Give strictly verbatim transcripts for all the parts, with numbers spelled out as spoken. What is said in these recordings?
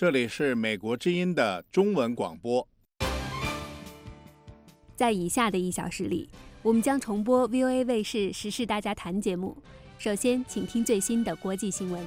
这里是美国之音的中文广播。 在以下的一小时里，我们将重播 V O A 卫视时事大家谈节目。首先，请听最新的国际新闻。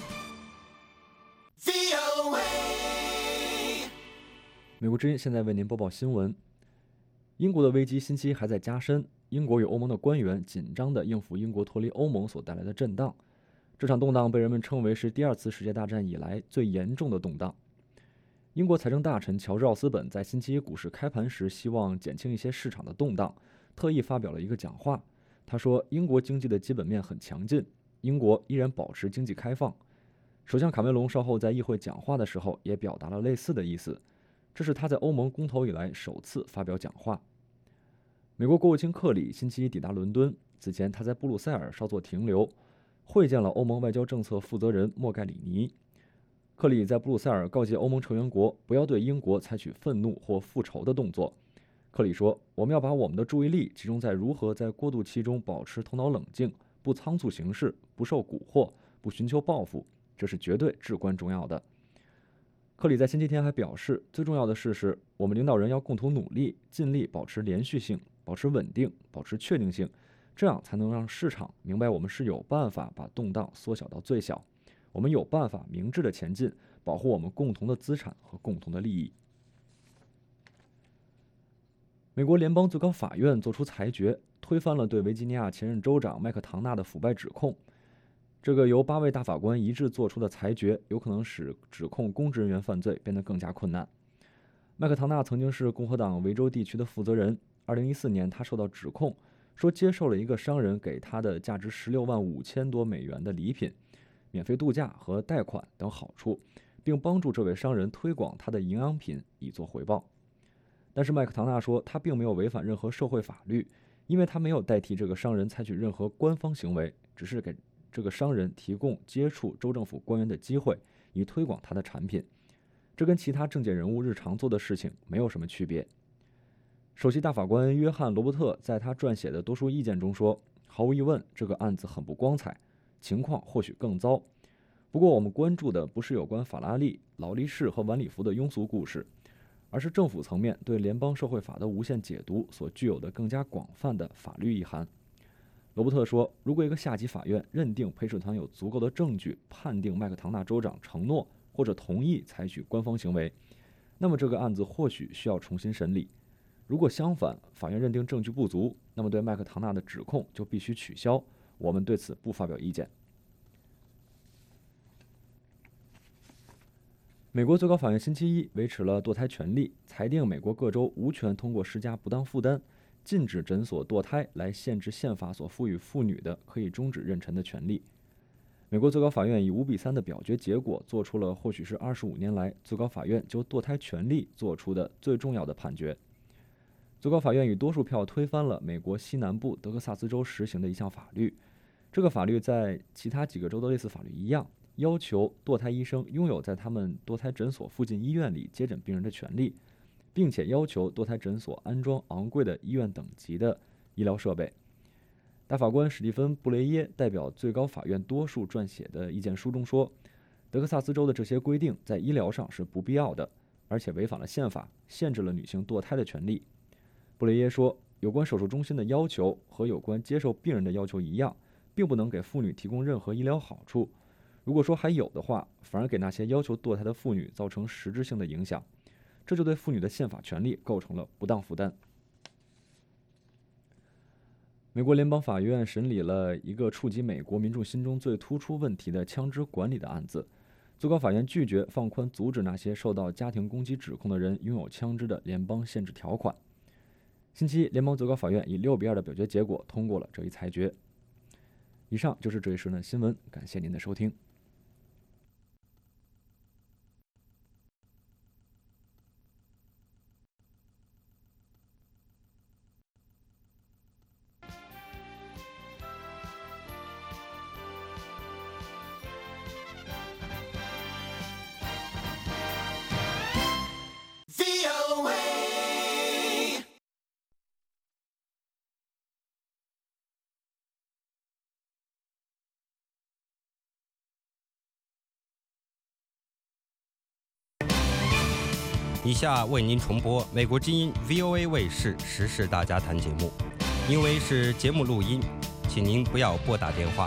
美国之音现在为您播报新闻。英国的危机星期一还在加深，英国与欧盟的官员紧张地应付英国脱离欧盟所带来的震荡。这场动荡被人们称为是第二次世界大战以来最严重的动荡。英国财政大臣乔治·奥斯本在星期一股市开盘时希望减轻一些市场的动荡，特意发表了一个讲话。他说，英国经济的基本面很强劲，英国依然保持经济开放。首相卡梅隆稍后在议会讲话的时候也表达了类似的意思，这是他在欧盟公投以来首次发表讲话。美国国务卿克里星期一抵达伦敦，此前他在布鲁塞尔稍作停留，会见了欧盟外交政策负责人莫盖里尼。克里在布鲁塞尔告诫欧盟成员国不要对英国采取愤怒或复仇的动作。克里说，我们要把我们的注意力集中在如何在过渡期中保持头脑冷静，不仓促行事，不受蛊惑，不寻求报复，这是绝对至关重要的。克里在星期天还表示，最重要的事是我们领导人要共同努力，尽力保持连续性，保持稳定，保持确定性，这样才能让市场明白我们是有办法把动荡缩小到最小，我们有办法明智地前进，保护我们共同的资产和共同的利益。美国联邦最高法院作出裁决，推翻了对维吉尼亚前任州长麦克唐纳的腐败指控。这个由八位大法官一致做出的裁决，有可能使指控公职人员犯罪变得更加困难。麦克唐纳曾经是共和党维州地区的负责人，二零一四年他受到指控，说接受了一个商人给他的价值十六万五千多美元的礼品、免费度假和贷款等好处，并帮助这位商人推广他的营养品以作回报。但是麦克唐纳说，他并没有违反任何社会法律，因为他没有代替这个商人采取任何官方行为，只是给这个商人提供接触州政府官员的机会，以推广他的产品。这跟其他政界人物日常做的事情没有什么区别。首席大法官约翰·罗伯特在他撰写的多数意见中说，毫无疑问，这个案子很不光彩，情况或许更糟。不过我们关注的不是有关法拉利、劳力士和晚礼服的庸俗故事，而是政府层面对联邦社会法的无限解读所具有的更加广泛的法律意涵。罗伯特说，如果一个下级法院认定陪审团有足够的证据判定麦克唐纳州长承诺或者同意采取官方行为，那么这个案子或许需要重新审理。如果相反，法院认定证据不足，那么对麦克唐纳的指控就必须取消。我们对此不发表意见。美国最高法院星期一维持了堕胎权利，裁定美国各州无权通过施加不当负担，禁止诊所堕胎来限制宪法所赋予妇女的可以终止妊娠的权利。美国最高法院以五比三的表决结果，做出了或许是二十五年来最高法院就堕胎权利做出的最重要的判决。最高法院以多数票推翻了美国西南部德克萨斯州实行的一项法律。这个法律在其他几个州的类似法律一样，要求堕胎医生拥有在他们堕胎诊所附近医院里接诊病人的权利，并且要求堕胎诊所安装昂贵的医院等级的医疗设备。大法官史蒂芬·布雷耶代表最高法院多数撰写的意见书中说，德克萨斯州的这些规定在医疗上是不必要的，而且违反了宪法，限制了女性堕胎的权利。布雷耶说，有关手术中心的要求和有关接受病人的要求一样，并不能给妇女提供任何医疗好处。如果说还有的话，反而给那些要求堕胎的妇女造成实质性的影响，这就对妇女的宪法权利构成了不当负担。美国联邦法院审理了一个触及美国民众心中最突出问题的枪支管理的案子。最高法院拒绝放宽阻止那些受到家庭攻击指控的人拥有枪支的联邦限制条款。星期一，联邦最高法院以六比二的表决结果通过了这一裁决。以上就是这一时段的新闻，感谢您的收听。 以下为您重播美国之音 V O A 卫视时事大家谈节目，因为是节目录音，请您不要拨打电话。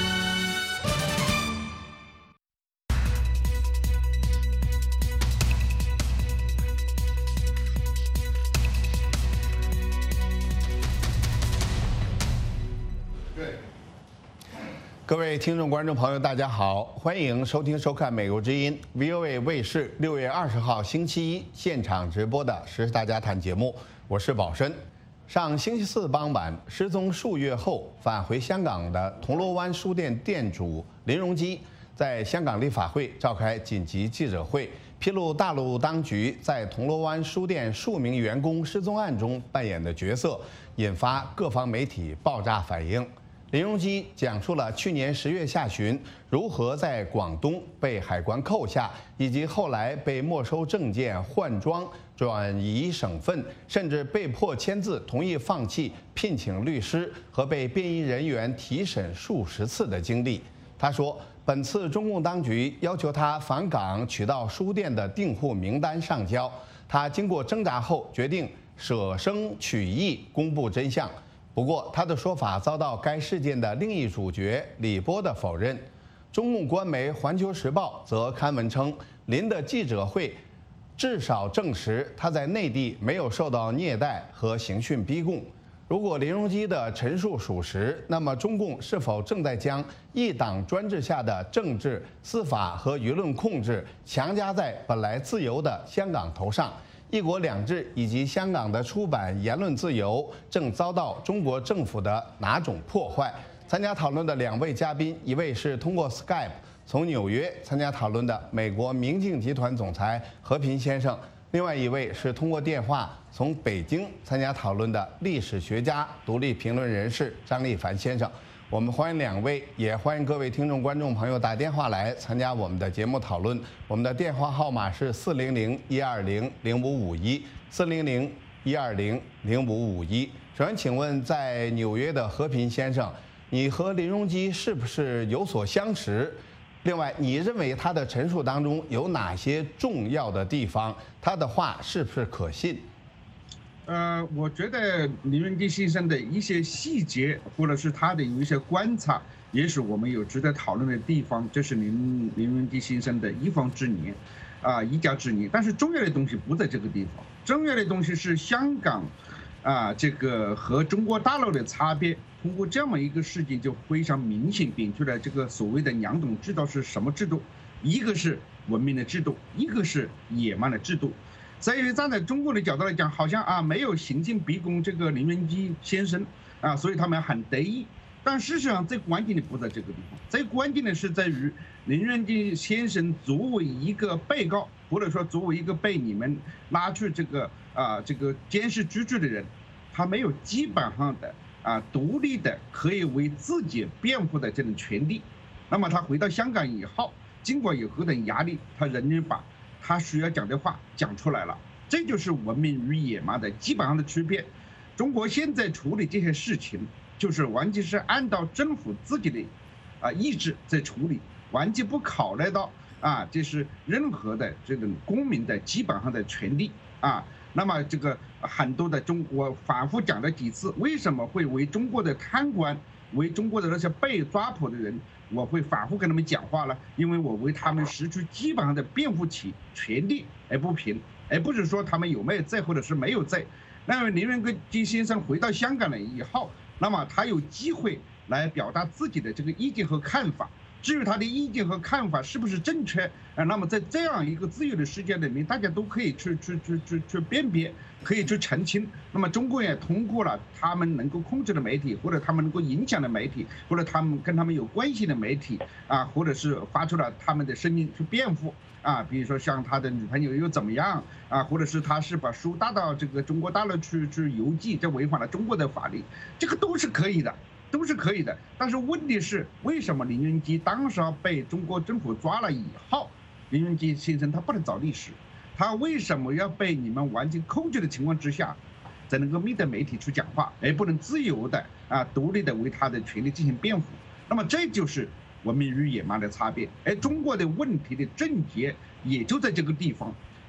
各位听众、观众朋友，大家好，欢迎收听、收看美国之音 V O A 卫视六月二十号星期一现场直播的《时事大家谈》节目，我是宝生。上星期四傍晚，失踪数月后返回香港的铜锣湾书店店主林荣基，在香港立法会召开紧急记者会，披露大陆当局在铜锣湾书店数名员工失踪案中扮演的角色，引发各方媒体爆炸反应。林荣基讲述了去年十月下旬如何在广东被海关扣下，以及后来被没收证件、换装、转移省份，甚至被迫签字同意放弃聘请律师和被便衣人员提审数十次的经历。他说，本次中共当局要求他返港取到书店的订户名单上交，他经过挣扎后决定舍生取义，公布真相。不过，他的说法遭到该事件的另一主角李波的否认。中共官媒《环球时报》则刊文称，林的记者会至少证实他在内地没有受到虐待和刑讯逼供。如果林荣基的陈述属实，那么中共是否正在将一党专制下的政治、司法和舆论控制强加在本来自由的香港头上？一国两制以及香港的出版言论自由正遭到中国政府的哪种破坏？参加讨论的两位嘉宾，一位是通过 Skype 从纽约参加讨论的美国明镜集团总裁何平先生，另外一位是通过电话从北京参加讨论的历史学家、独立评论人士张立凡先生。我们欢迎两位，也欢迎各位听众、观众朋友打电话来参加我们的节目讨论。我们的电话号码是四零零一二零零五五一，四零零一二零零五五一。首先，请问在纽约的和平先生，你和林荣基是不是有所相识？另外，你认为他的陈述当中有哪些重要的地方？他的话是不是可信？ 呃，我觉得林荣基先生的一些细节，或者是他的有一些观察，也许我们有值得讨论的地方。这是林林荣基先生的一方之言，啊、呃，一家之言。但是重要的东西不在这个地方，重要的东西是香港，啊、呃，这个和中国大陆的差别。通过这么一个事件，就非常明显点出来这个所谓的两种制度是什么制度，一个是文明的制度，一个是野蛮的制度。所以站在中国的角度来讲，好像啊没有刑讯逼供这个林荣基先生啊，所以他们很得意。但事实上，最关键的不在这个地方，最关键的是在于林荣基先生作为一个被告，或者说作为一个被你们拉去这个啊这个监视居住的人，他没有基本上的啊独立的可以为自己辩护的这种权利。那么他回到香港以后，尽管有何等压力，他仍然把他需要讲的话讲出来了，这就是文明与野蛮的基本上的区别。中国现在处理这些事情，就是完全是按照政府自己的啊意志在处理，完全不考虑到啊这是任何的这种公民的基本上的权利啊。那么这个很多的中国反复讲了几次，为什么会为中国的贪官，为中国的那些被抓捕的人，我会反复跟他们讲话了，因为我为他们实施基本上的辩护起权利而不平，而不是说他们有没有罪或者是没有罪。那么林荣基先生回到香港了以后，那么他有机会来表达自己的这个意见和看法。至于他的意见和看法是不是正确啊？那么在这样一个自由的世界里面，大家都可以去去去去去辨别，可以去澄清。那么中国也通过了他们能够控制的媒体，或者他们能够影响的媒体，或者他们跟他们有关系的媒体啊，或者是发出了他们的声音去辩护啊，比如说像他的女朋友又怎么样啊，或者是他是把书带到这个中国大陆去去邮寄，这违反了中国的法律，这个都是可以的。都是可以的，但是问题是，为什么林荣基当时被中国政府抓了以后，林荣基先生他不能找律师，他为什么要被你们完全控制的情况之下，才能够面对媒体去讲话，而不能自由的啊独立的为他的权利进行辩护？那么这就是文明与野蛮的差别。而中国的问题的症结也就在这个地方，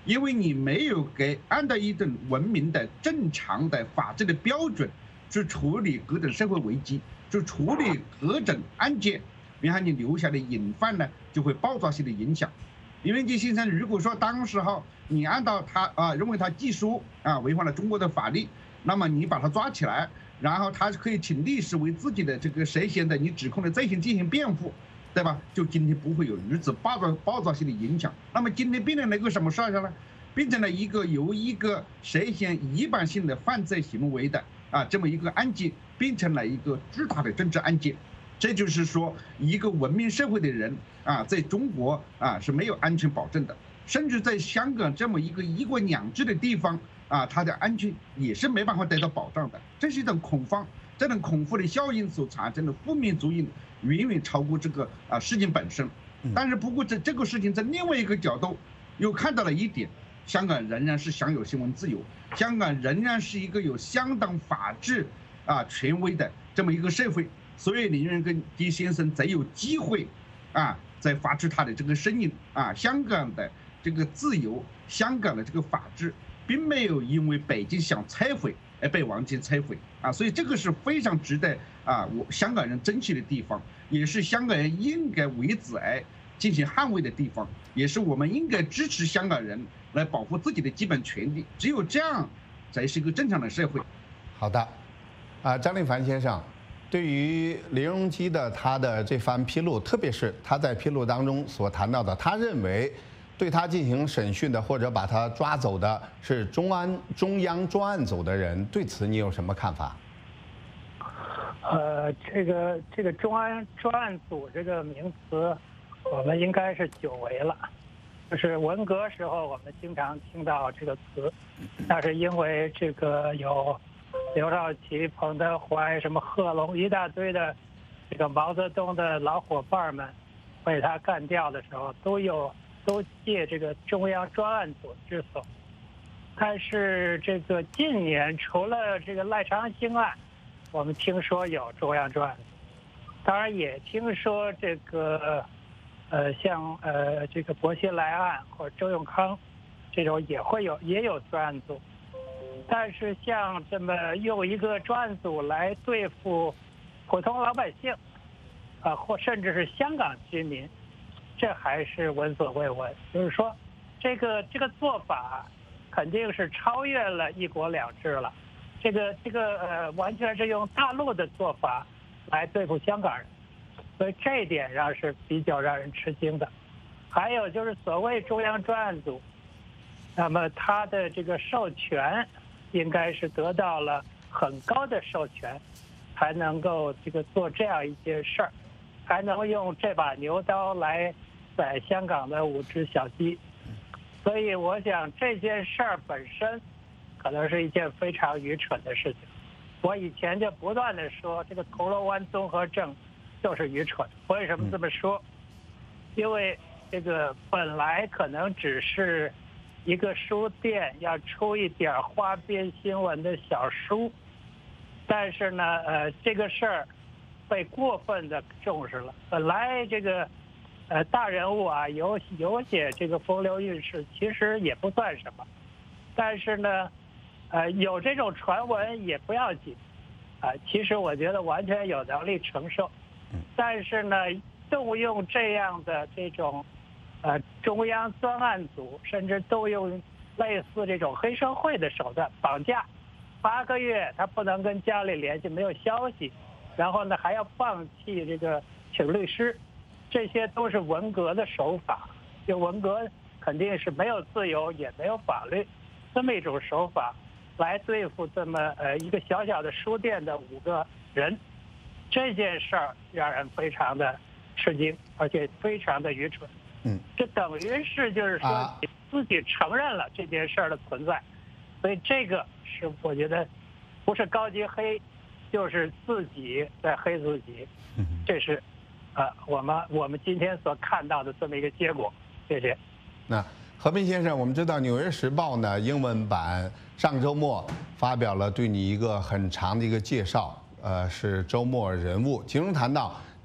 因为你没有给按照一种文明的、正常的法治的标准去处理各种社会危机，去处理各种案件，然后你留下的隐患呢，就会爆炸性的影响。林文基先生如果说当时候你按照他啊认为他技术啊违反了中国的法律，那么你把他抓起来，然后他可以请律师为自己的这个涉嫌的你指控的罪行进行辩护，对吧？就今天不会有如此爆炸爆炸性的影响。那么今天变成了一个什么事儿呢？变成了一个由一个涉嫌一般性的犯罪行为的啊这么一个案件，变成了一个巨大的政治案件。这就是说，一个文明社会的人啊，在中国啊是没有安全保证的，甚至在香港这么一个一国两制的地方啊，它的安全也是没办法得到保障的。这是一种恐慌，这种恐慌的效应所产生的负面作用远远超过这个啊事情本身。但是不过这这个事情在另外一个角度又看到了一点，香港仍然是享有新闻自由，香港仍然是一个有相当法治啊权威的这么一个社会。所以林文基先生才有机会啊，在发出他的这个声音啊，香港的这个自由，香港的这个法治，并没有因为北京想拆毁而被完全拆毁啊，所以这个是非常值得啊我香港人珍惜的地方，也是香港人应该为此而进行捍卫的地方，也是我们应该支持香港人来保护自己的基本权利，只有这样才是一个正常的社会。 好的，啊，张立凡先生。对于林荣基的他的这番披露，特别是他在披露当中所谈到的，他认为对他进行审讯的或者把他抓走的是中安中央专案组的人，对此你有什么看法？ 呃，这个这个中安专案组这个名词，我们应该是久违了。就是文革时候我们经常听到这个词，那是因为这个有刘少奇、彭德怀、什么贺龙一大堆的这个毛泽东的老伙伴们被他干掉的时候，都有都借这个中央专案组之手。但是这个近年除了这个赖昌星案，我们听说有中央专案组，当然也听说这个呃像呃这个薄熙来案或者周永康这种也会有也有专案组。但是像这么用一个专案组来对付普通老百姓，啊，或甚至是香港居民，这还是闻所未闻。就是说，这个这个做法肯定是超越了一国两制了。这个这个呃，完全是用大陆的做法来对付香港人，所以这一点上是比较让人吃惊的。还有就是所谓中央专案组，那么它的这个授权应该是得到了很高的授权，才能够这个做这样一件事儿，还能用这把牛刀来宰香港的五只小鸡。所以我想这件事儿本身可能是一件非常愚蠢的事情。我以前就不断的说，这个铜锣湾综合症就是愚蠢。为什么这么说？因为这个本来可能只是一个书店要出一点花边新闻的小书，但是呢，呃，这个事儿被过分的重视了。本来这个呃大人物啊，有有些这个风流韵事，其实也不算什么，但是呢，呃，有这种传闻也不要紧，啊、呃，其实我觉得完全有能力承受，但是呢，动用这样的这种。呃，中央专案组甚至都用类似这种黑社会的手段绑架，八个月他不能跟家里联系，没有消息，然后呢还要放弃这个请律师，这些都是文革的手法。就文革肯定是没有自由也没有法律，这么一种手法来对付这么呃一个小小的书店的五个人，这件事儿让人非常的吃惊，而且非常的愚蠢。嗯，这等于是就是说你自己承认了这件事儿的存在，所以这个是我觉得不是高级黑，就是自己在黑自己，这是呃我们我们今天所看到的这么一个结果。谢谢。 那和平先生，我们知道《纽约时报》呢英文版上周末发表了对你一个很长的一个介绍，呃，是周末人物，其中谈到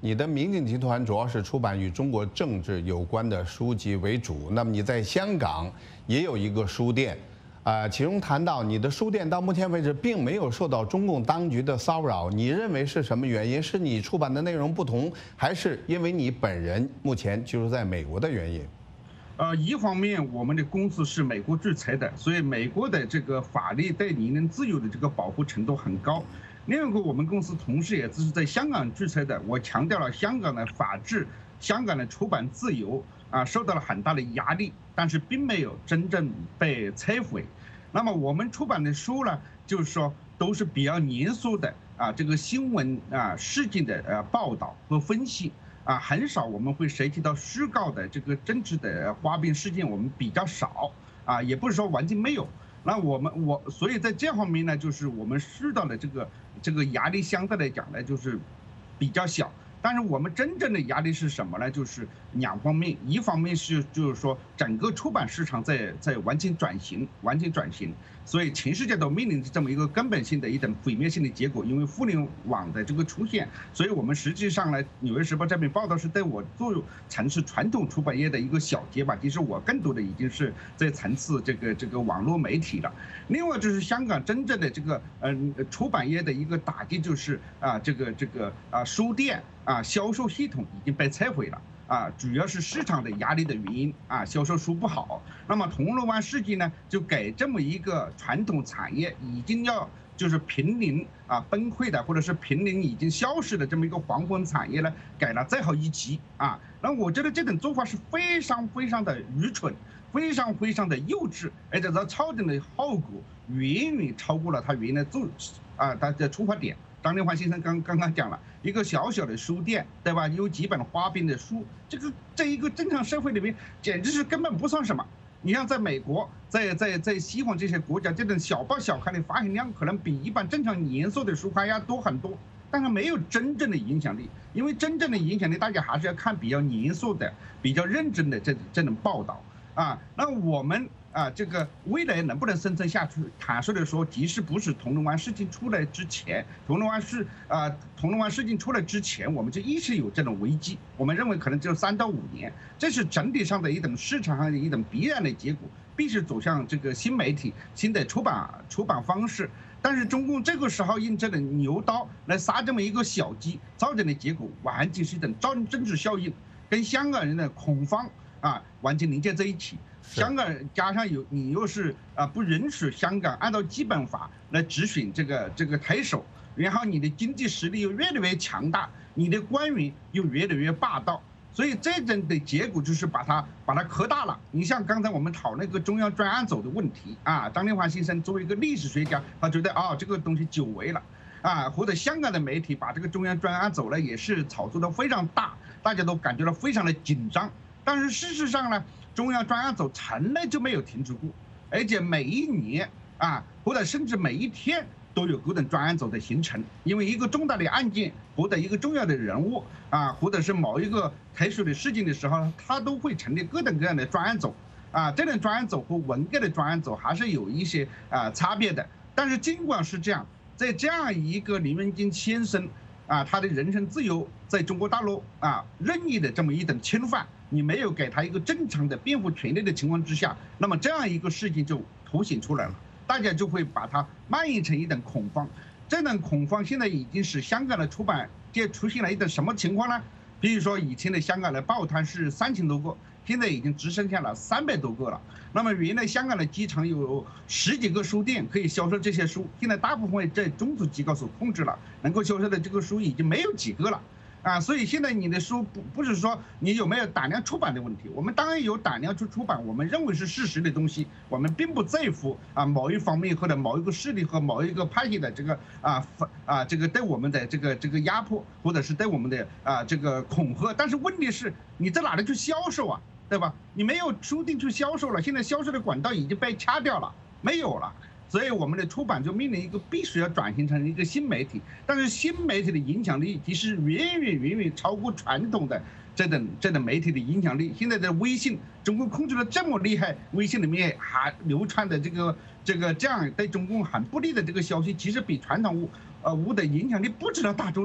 你的明镜集团主要是出版与中国政治有关的书籍为主，那么你在香港也有一个书店。啊，其中谈到你的书店到目前为止并没有受到中共当局的骚扰，你认为是什么原因？是你出版的内容不同，还是因为你本人目前居住在美国的原因？ 呃，一方面我们的公司是美国注册的，所以美国的这个法律对言论自由的这个保护程度很高。另外一个，我们公司同时也是在香港注册的，我强调了香港的法治、香港的出版自由啊，受到了很大的压力，但是并没有真正被摧毁。那么我们出版的书呢，就是说都是比较严肃的啊，这个新闻啊事件的呃报道和分析啊，很少我们会涉及到虚构的这个政治的花边事件，我们比较少啊，也不是说完全没有。那我们我所以在这方面呢，就是我们受到的这个这个压力相对来讲呢，就是比较小。但是我们真正的压力是什么呢？就是两方面，一方面是就是说整个出版市场在在完全转型，完全转型，所以全世界都面临着这么一个根本性的一种毁灭性的结果。因为互联网的这个出现，所以我们实际上呢，《纽约时报》这篇报道是对我做从事传统出版业的一个小结吧。其实我更多的已经是在从事这个这个网络媒体了。另外就是香港真正的这个嗯出版业的一个打击，就是啊这个这个啊书店。啊，销售系统已经被摧毁了啊，主要是市场的压力的原因啊，销售书不好。那么铜锣湾事件呢，就给这么一个传统产业已经要就是濒临啊崩溃的，或者是濒临已经消失的这么一个黄昏产业呢，给了最后一击啊。那我觉得这种做法是非常非常的愚蠢，非常非常的幼稚，而且它造成的后果远远超过了它原来做啊它的出发点。张连环先生刚刚刚讲了一个小小的书店，对吧？有几本花边的书，这个在一个正常社会里面，简直是根本不算什么。你像在美国，在在在西方这些国家，这种小报小刊的发行量可能比一般正常严肃的书刊要多很多，但是没有真正的影响力。因为真正的影响力，大家还是要看比较严肃的、比较认真的这这种报道啊。那我们。啊，这个未来能不能生存下去？坦率的说，即使不是铜锣湾事件出来之前，铜锣湾事啊，铜锣湾事件出来之前，我们就一直有这种危机。我们认为可能只有三到五年，这是整体上的一种市场上的一种必然的结果，必须走向这个新媒体、新的出版出版方式。但是中共这个时候用这种牛刀来杀这么一个小鸡，造成的结果完全是一种政政治效应，跟香港人的恐慌啊完全连接在一起。香港加上有你又是啊不允许香港按照基本法来直选这个这个特首，然后你的经济实力又越来越强大，你的官员又越来越霸道，所以这种的结果就是把它把它扩大了。你像刚才我们讨论那个中央专案组的问题啊，张连环先生作为一个历史学家，他觉得啊这个东西久违了啊，或者香港的媒体把这个中央专案组呢也是炒作的非常大，大家都感觉到非常的紧张。但是事实上呢，中央专案组从来就没有停止过，而且每一年啊，或者甚至每一天都有各种专案组的形成。因为一个重大的案件或者一个重要的人物啊，或者是某一个特殊的事情的时候，他都会成立各种各样的专案组啊。这种专案组和文革的专案组还是有一些啊差别的。但是尽管是这样，在这样一个林文晶先生啊，他的人身自由在中国大陆啊任意的这么一种侵犯，你没有给他一个正常的辩护权利的情况之下，那么这样一个事情就凸显出来了，大家就会把它蔓延成一种恐慌。这种恐慌现在已经使香港的出版界出现了一种什么情况呢？比如说以前的香港的报摊是三千多个，现在已经只剩下了三百多个了。那么原来香港的机场有十几个书店可以销售这些书，现在大部分在中资机构所控制了，能够销售的这个书已经没有几个了。啊，所以现在你的书不不是说你有没有胆量出版的问题，我们当然有胆量去出版，我们认为是事实的东西，我们并不在乎啊某一方面或者某一个势力和某一个派系的这个啊啊这个对我们的这个这个压迫，或者是对我们的啊这个恐吓。但是问题是你在哪里去销售啊，对吧？你没有书店去销售了，现在销售的管道已经被掐掉了，没有了。所以我们的出版就面临一个必须要转型成一个新媒体，但是新媒体的影响力其实远远远远超过传统的这种这种媒体的影响力。现在的微信，中共控制的这么厉害，微信里面还流传的这个这个这样对中共很不利的这个消息，其实比传统物呃物的影响力不知道大多少。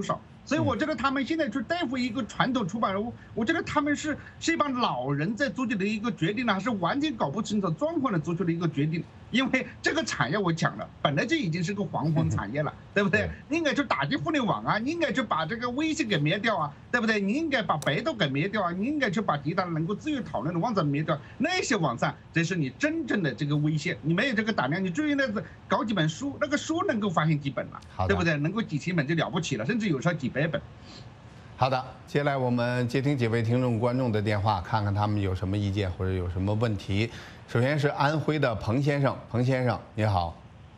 所以我觉得他们现在去对付一个传统出版人物，我觉得他们是是一帮老人在做出的一个决定呢，还是完全搞不清楚状况的做出的一个决定。因为这个产业我讲了，本来就已经是个黄昏产业了，对不对？你应该去打击互联网啊，你应该去把这个微信给灭掉啊，对不对？你应该把百度给灭掉啊，你应该去把其他能够自由讨论的网站灭掉。那些网站，这是你真正的这个威胁。你没有这个胆量，你至于那搞几本书，那个书能够发行几本了，对不对？能够几千本就了不起了，甚至有时候几百本。 好的，接下来我们接听几位听众观众的电话，看看他们有什么意见或者有什么问题。首先是安徽的彭先生，彭先生你好。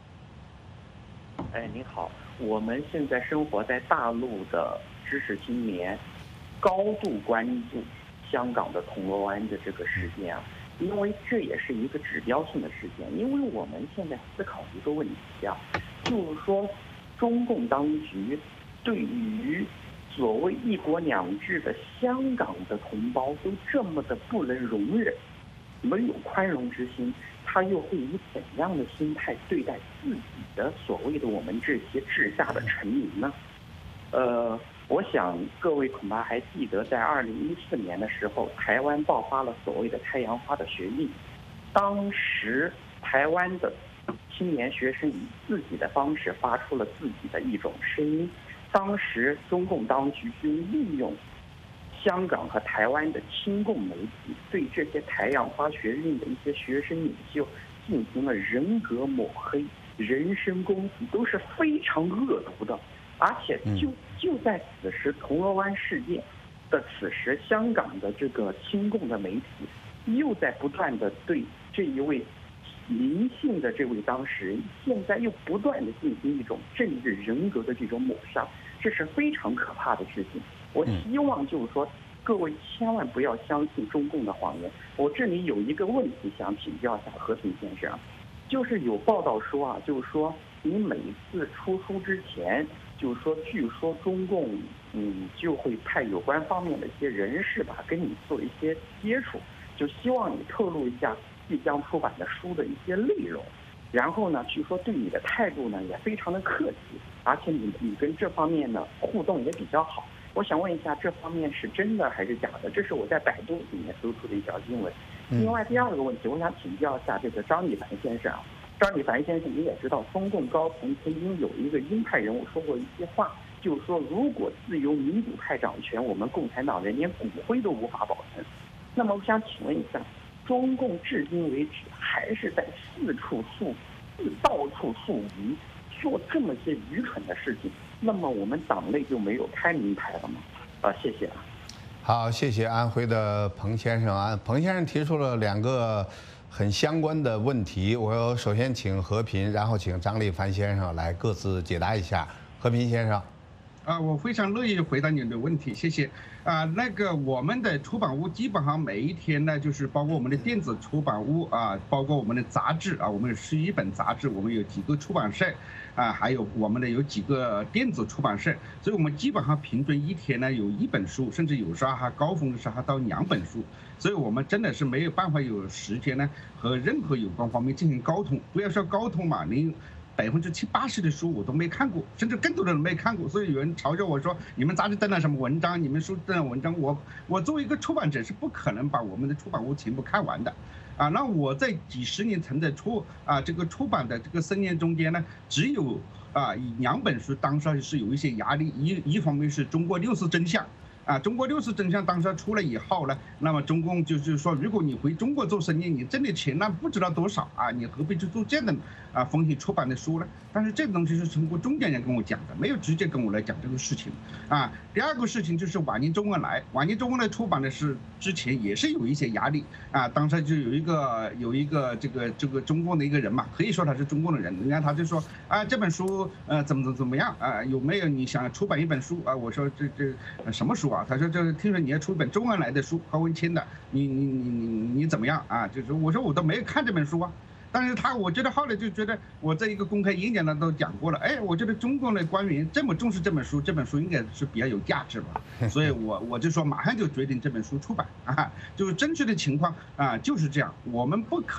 哎，你好，我们现在生活在大陆的知识青年，高度关注香港的铜锣湾的这个事件啊，因为这也是一个指标性的事件。因为我们现在思考一个问题啊，就是说，中共当局对于所谓一国两制的香港的同胞都这么的不能容忍，没有宽容之心，他又会以怎样的心态对待自己的所谓的我们这些治下的臣民呢？呃，我想各位恐怕还记得，在二零一四年的时候，台湾爆发了所谓的太阳花的学运，当时台湾的青年学生以自己的方式发出了自己的一种声音。当时中共当局就利用香港和台湾的亲共媒体，对这些太阳花学运的一些学生领袖进行了人格抹黑、人身攻击，都是非常恶毒的。而且就就在此时，铜锣湾事件的此时，香港的这个亲共的媒体又在不断的对这一位林姓的这位当事人，现在又不断的进行一种政治人格的这种抹杀，这是非常可怕的事情。我希望就是说，各位千万不要相信中共的谎言。我这里有一个问题想请教一下和平先生，就是有报道说啊，就是说你每次出书之前，就是说据说中共嗯就会派有关方面的一些人士吧，跟你做一些接触，就希望你透露一下即将出版的书的一些内容。然后呢，据说对你的态度呢也非常的客气，而且你你跟这方面的互动也比较好。我想问一下，这方面是真的还是假的？这是我在百度里面搜出的一条新闻。另外第二个问题，我想请教一下这个张立凡先生啊。张立凡先生，你也知道，中共高层曾经有一个鹰派人物说过一些话，就是说，如果自由民主派掌权，我们共产党人连骨灰都无法保存。那么我想请问一下，中共至今为止还是在四处树、到处树敌，做这么些愚蠢的事情，那么我们党内就没有开明派了吗？啊，谢谢啊。 好，谢谢安徽的彭先生啊，彭先生提出了两个很相关的问题，我首先请和平，然后请张立凡先生来各自解答一下。和平先生。 啊，我非常乐意回答你的问题，谢谢。啊，那个我们的出版物基本上每一天呢，就是包括我们的电子出版物啊，包括我们的杂志啊，我们有十一本杂志，我们有几个出版社，啊，还有我们的有几个电子出版社，所以我们基本上平均一天呢有一本书，甚至有时候还高峰的时候还到两本书，所以我们真的是没有办法有时间呢和任何有关方面进行沟通，不要说沟通嘛，您。百分之七八十的书我都没看过，甚至更多的人没看过，所以有人嘲笑我说：“你们杂志登了什么文章？你们书登了文章？”我我作为一个出版者是不可能把我们的出版物全部看完的，啊，那我在几十年曾的出啊这个出版的这个生涯中间呢，只有啊两本书当时是有一些压力，一一方面是中国六四真相。啊，中国六四真相当时出来以后呢，那么中共就是说，如果你回中国做生意，你挣的钱那不知道多少啊，你何必去做这样的啊风险出版的书呢？但是这个东西是通过中间人跟我讲的，没有直接跟我来讲这个事情啊。第二个事情就是晚年周恩来，晚年周恩来出版的是之前也是有一些压力啊，当时就有一个有一个这个这个中共的一个人嘛，可以说他是中共的人，人家他就说啊这本书呃怎么怎么怎么样啊，有没有你想出版一本书啊？我说这这、呃、什么书啊？他说这听说你要出一本周恩来的书，高文谦的，你你你你你怎么样啊？就是我说我都没有看这本书啊。但是他，我觉得后来就觉得我在一个公开演讲呢都讲过了，哎，我觉得中共的官员这么重视这本书，这本书应该是比较有价值吧，所以我我就说马上就决定这本书出版啊，就是真实的情况啊就是这样，我们不可能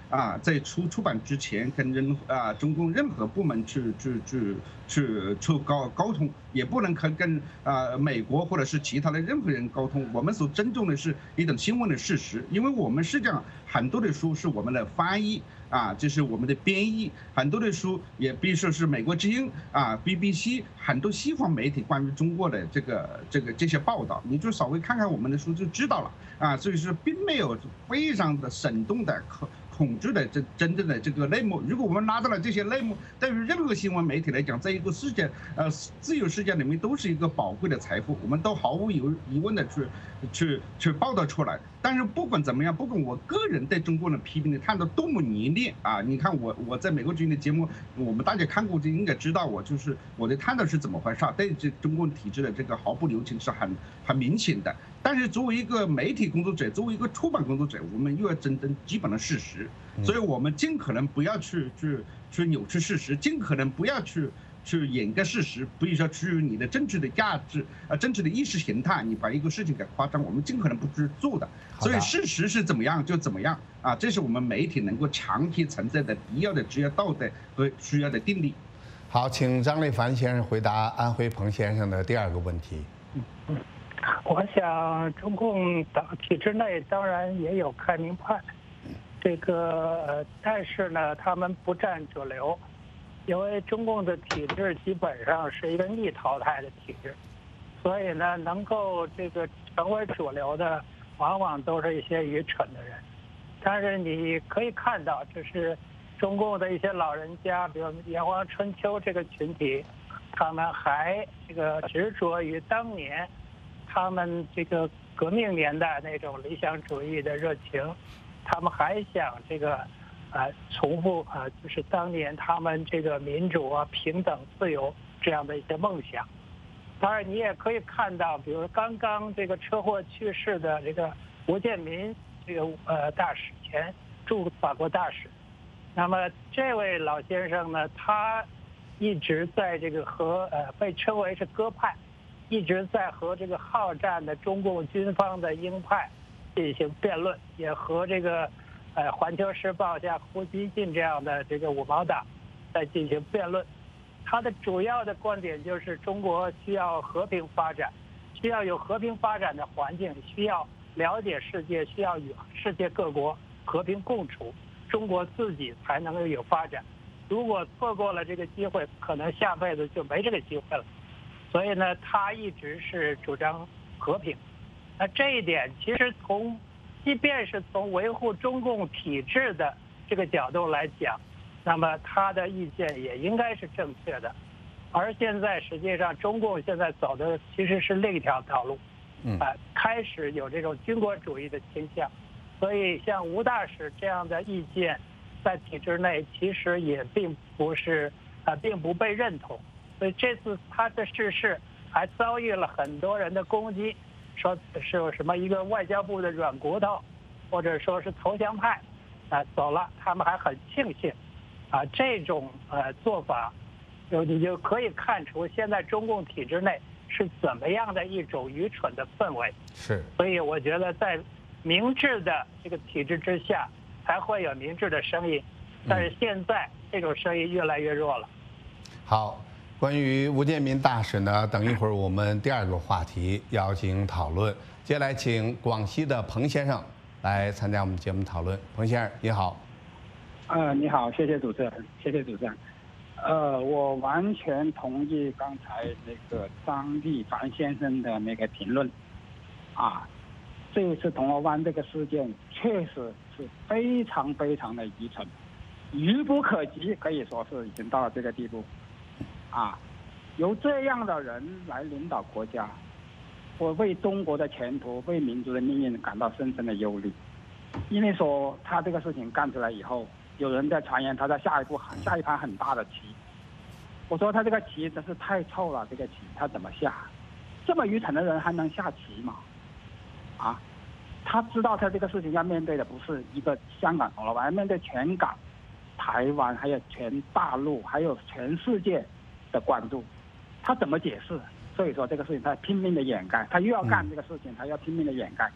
啊，在出出版之前跟任啊中共任何部门去去去去去沟沟通，也不能跟跟啊美国或者是其他的任何人沟通。我们所尊重的是一种新闻的事实，因为我们实际上很多的书是我们的翻译啊，这是我们的编译，很多的书也比如说是美国之音啊 B B C 很多西方媒体关于中国的这个这个这些报道，你就稍微看看我们的书就知道了啊，所以说并没有非常的生动的可。统治的这真正的这个内幕，如果我们拿到了这些内幕，对于任何新闻媒体来讲，在一个世界呃自由世界里面都是一个宝贵的财富，我们都毫无疑问的去去去报道出来。但是不管怎么样，不管我个人对中国的批评的看到多么凝练啊，你看我我在美国之音的节目，我们大家看过就应该知道，我就是我的看到是怎么回事，对这中共体制的这个毫不留情是很很明显的。但是作为一个媒体工作者，作为一个出版工作者，我们又要真正基本的事实，所以我们尽可能不要去去去扭曲事实，尽可能不要去去掩盖事实，不要基于你的政治的价值啊、政治的意识形态，你把一个事情给夸张，我们尽可能不去做的。所以事实是怎么样就怎么样啊，这是我们媒体能够长期存在的必要的职业道德和需要的定力。 好，请张立凡先生回答安徽彭先生的第二个问题。 嗯我想，中共党体制内当然也有开明派，这个，但是呢，他们不占主流，因为中共的体制基本上是一个逆淘汰的体制，所以呢，能够这个成为主流的，往往都是一些愚蠢的人。但是你可以看到，这是中共的一些老人家，比如炎黄春秋这个群体，他们还这个执着于当年。他们这个革命年代那种理想主义的热情，他们还想这个，呃，重复啊、呃，就是当年他们这个民主啊、平等、自由这样的一些梦想。当然，你也可以看到，比如刚刚这个车祸去世的这个吴建民这个呃大使，前驻法国大使。那么这位老先生呢，他一直在这个和呃被称为是鸽派。一直在和这个好战的中共军方的鹰派进行辩论，也和这个呃《环球时报》像胡锡进这样的这个五毛党在进行辩论。他的主要的观点就是中国需要和平发展，需要有和平发展的环境，需要了解世界，需要与世界各国和平共处，中国自己才能够有发展。如果错过了这个机会，可能下辈子就没这个机会了。所以呢，他一直是主张和平。那这一点其实从，即便是从维护中共体制的这个角度来讲，那么他的意见也应该是正确的。而现在实际上，中共现在走的其实是另一条道路， 嗯， 啊，开始有这种军国主义的倾向。所以像吴大使这样的意见，在体制内其实也并不是啊，并不被认同。所以这次他的逝世还遭遇了很多人的攻击，说是有什么一个外交部的软骨头，或者说是投降派，啊走了，他们还很庆幸，啊这种呃做法，就你就可以看出现在中共体制内是怎么样的一种愚蠢的氛围。 是。 所以我觉得在明智的这个体制之下，才会有明智的声音，但是现在这种声音越来越弱了。 好。关于吴建民大使呢，等一会儿我们第二个话题邀请讨论。接下来请广西的彭先生来参加我们节目讨论。彭先生，你好。 呃，你好，谢谢主持人，谢谢主持人。呃，我完全同意刚才那个张立凡先生的那个评论。啊，这一次铜锣湾这个事件确实是非常非常的愚蠢，愚不可及，可以说是已经到了这个地步。啊，由这样的人来领导国家，我为中国的前途、为民族的命运感到深深的忧虑。因为说他这个事情干出来以后，有人在传言他在下一步下一盘很大的棋。我说他这个棋真是太臭了，这个棋他怎么下？这么愚蠢的人还能下棋吗？啊，他知道他这个事情要面对的不是一个香港铜锣湾，要面对全港、台湾，还有全大陆，还有全世界的关注，他怎么解释？所以说这个事情他拼命的掩盖，他又要干这个事情，他要拼命的掩盖。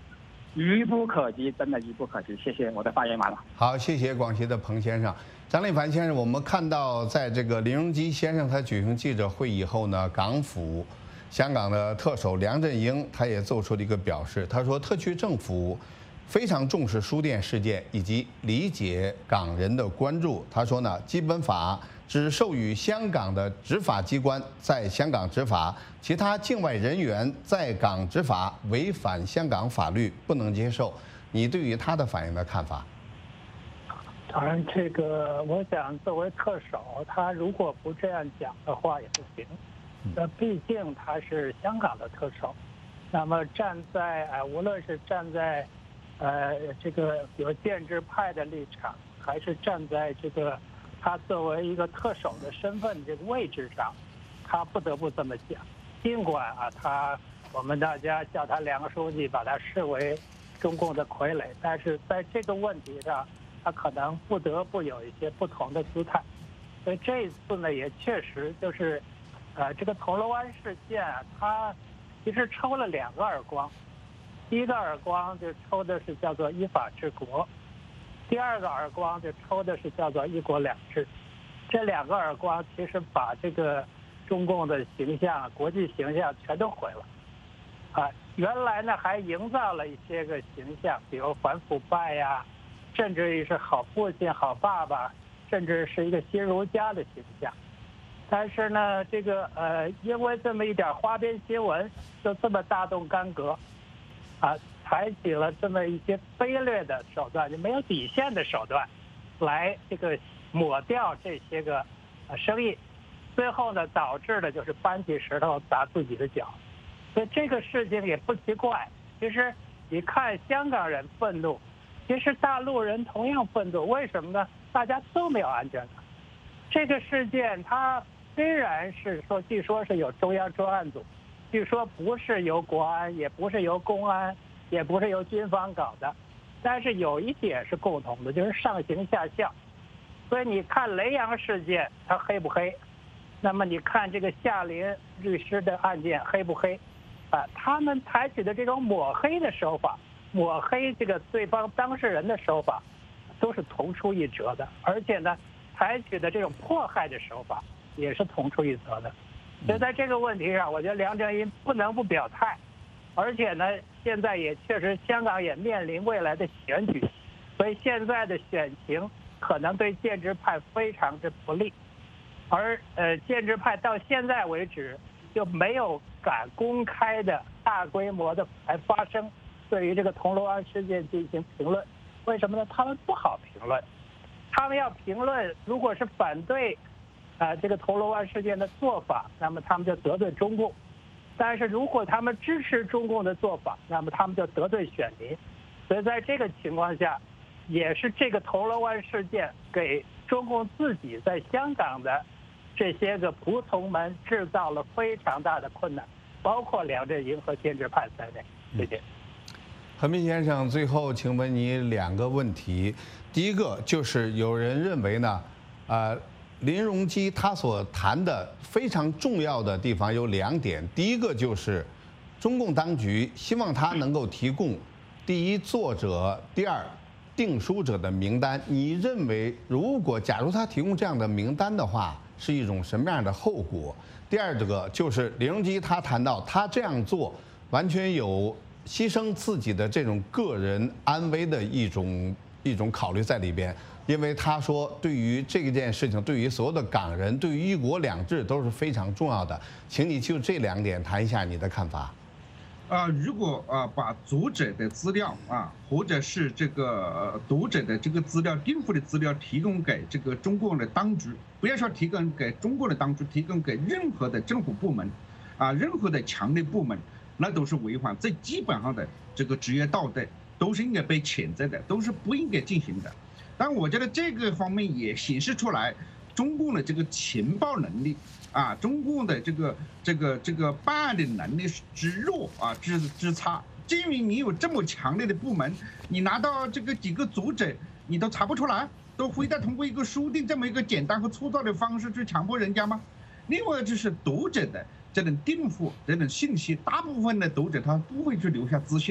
愚不可及，真的愚不可及。谢谢，我的发言完了。 好，谢谢广西的彭先生。张立凡先生，我们看到在这个林荣基先生他举行记者会以后呢，港府香港的特首梁振英他也做出了一个表示，他说特区政府非常重视书店事件以及理解港人的关注。他说呢，基本法只授予香港的执法机关在香港执法，其他境外人员在港执法违反香港法律，不能接受。你对于他的反应的看法？ 当然，这个我想作为特首，他如果不这样讲的话也不行。那毕竟他是香港的特首，那么站在呃，无论是站在呃这个有建制派的立场，还是站在这个他作为一个特首的身份这个位置上，他不得不这么讲。尽管啊，他我们大家叫他梁书记，把他视为中共的傀儡，但是在这个问题上，他可能不得不有一些不同的姿态。所以这一次呢，也确实就是。呃，这个铜锣湾事件啊，它其实抽了两个耳光。第一个耳光就抽的是叫做依法治国，第二个耳光就抽的是叫做一国两制。这两个耳光其实把这个中共的形象、国际形象全都毁了。啊，原来呢还营造了一些个形象，比如反腐败呀，甚至于是好父亲、好爸爸，甚至是一个新儒家的形象。但是呢，这个呃，因为这么一点花边新闻，就这么大动干戈，啊，采取了这么一些卑劣的手段，就没有底线的手段，来这个抹掉这些个呃生意，最后呢，导致的就是搬起石头砸自己的脚。所以这个事情也不奇怪。其实你看香港人愤怒，其实大陆人同样愤怒，为什么呢？大家都没有安全感。这个事件它。虽然是说，据说是有中央专案组，据说不是由国安，也不是由公安，也不是由军方搞的，但是有一点是共同的，就是上行下效。所以你看雷洋事件它黑不黑？那么你看这个夏林律师的案件黑不黑？啊，他们采取的这种抹黑的手法，抹黑这个对方当事人的手法，都是同出一辙的，而且呢，采取的这种迫害的手法。也是同出一辙的，所以在这个问题上，我觉得梁振英不能不表态，而且呢，现在也确实香港也面临未来的选举，所以现在的选情可能对建制派非常之不利，而呃建制派到现在为止就没有敢公开的大规模的来发声，对于这个铜锣湾事件进行评论，为什么呢？他们不好评论，他们要评论，如果是反对。啊，这个铜锣湾事件的做法，那么他们就得罪中共；但是如果他们支持中共的做法，那么他们就得罪选民。所以在这个情况下，也是这个铜锣湾事件给中共自己在香港的这些个仆从们制造了非常大的困难，包括梁振英和建制派在内。谢谢。 何斌先生，最后请问你两个问题。第一个就是有人认为呢，呃。林荣基他所谈的非常重要的地方有两点，第一个就是中共当局希望他能够提供第一作者、第二定书者的名单。你认为如果假如他提供这样的名单的话，是一种什么样的后果？第二个就是林荣基他谈到他这样做完全有牺牲自己的这种个人安危的一种一种考虑在里边。因为他说，对于这件事情，对于所有的港人，对于一国两制都是非常重要的。请你就这两点谈一下你的看法。 啊、呃，如果啊、呃、把读者的资料啊，或者是这个、呃、读者的这个资料、定付的资料提供给这个中共的当局，不要说提供给中共的当局，提供给任何的政府部门，啊，任何的强力部门，那都是违反最基本上的这个职业道德，都是应该被谴责的，都是不应该进行的。但我觉得这个方面也显示出来，中共的这个情报能力啊，中共的这个这个这个办案的能力之弱啊，之之差。鉴于你有这么强烈的部门，你拿到这个几个组织，你都查不出来，都非得通过一个书定这么一个简单和粗糙的方式去强迫人家吗？另外就是读者的这种定付这种信息，大部分的读者他不会去留下资讯的。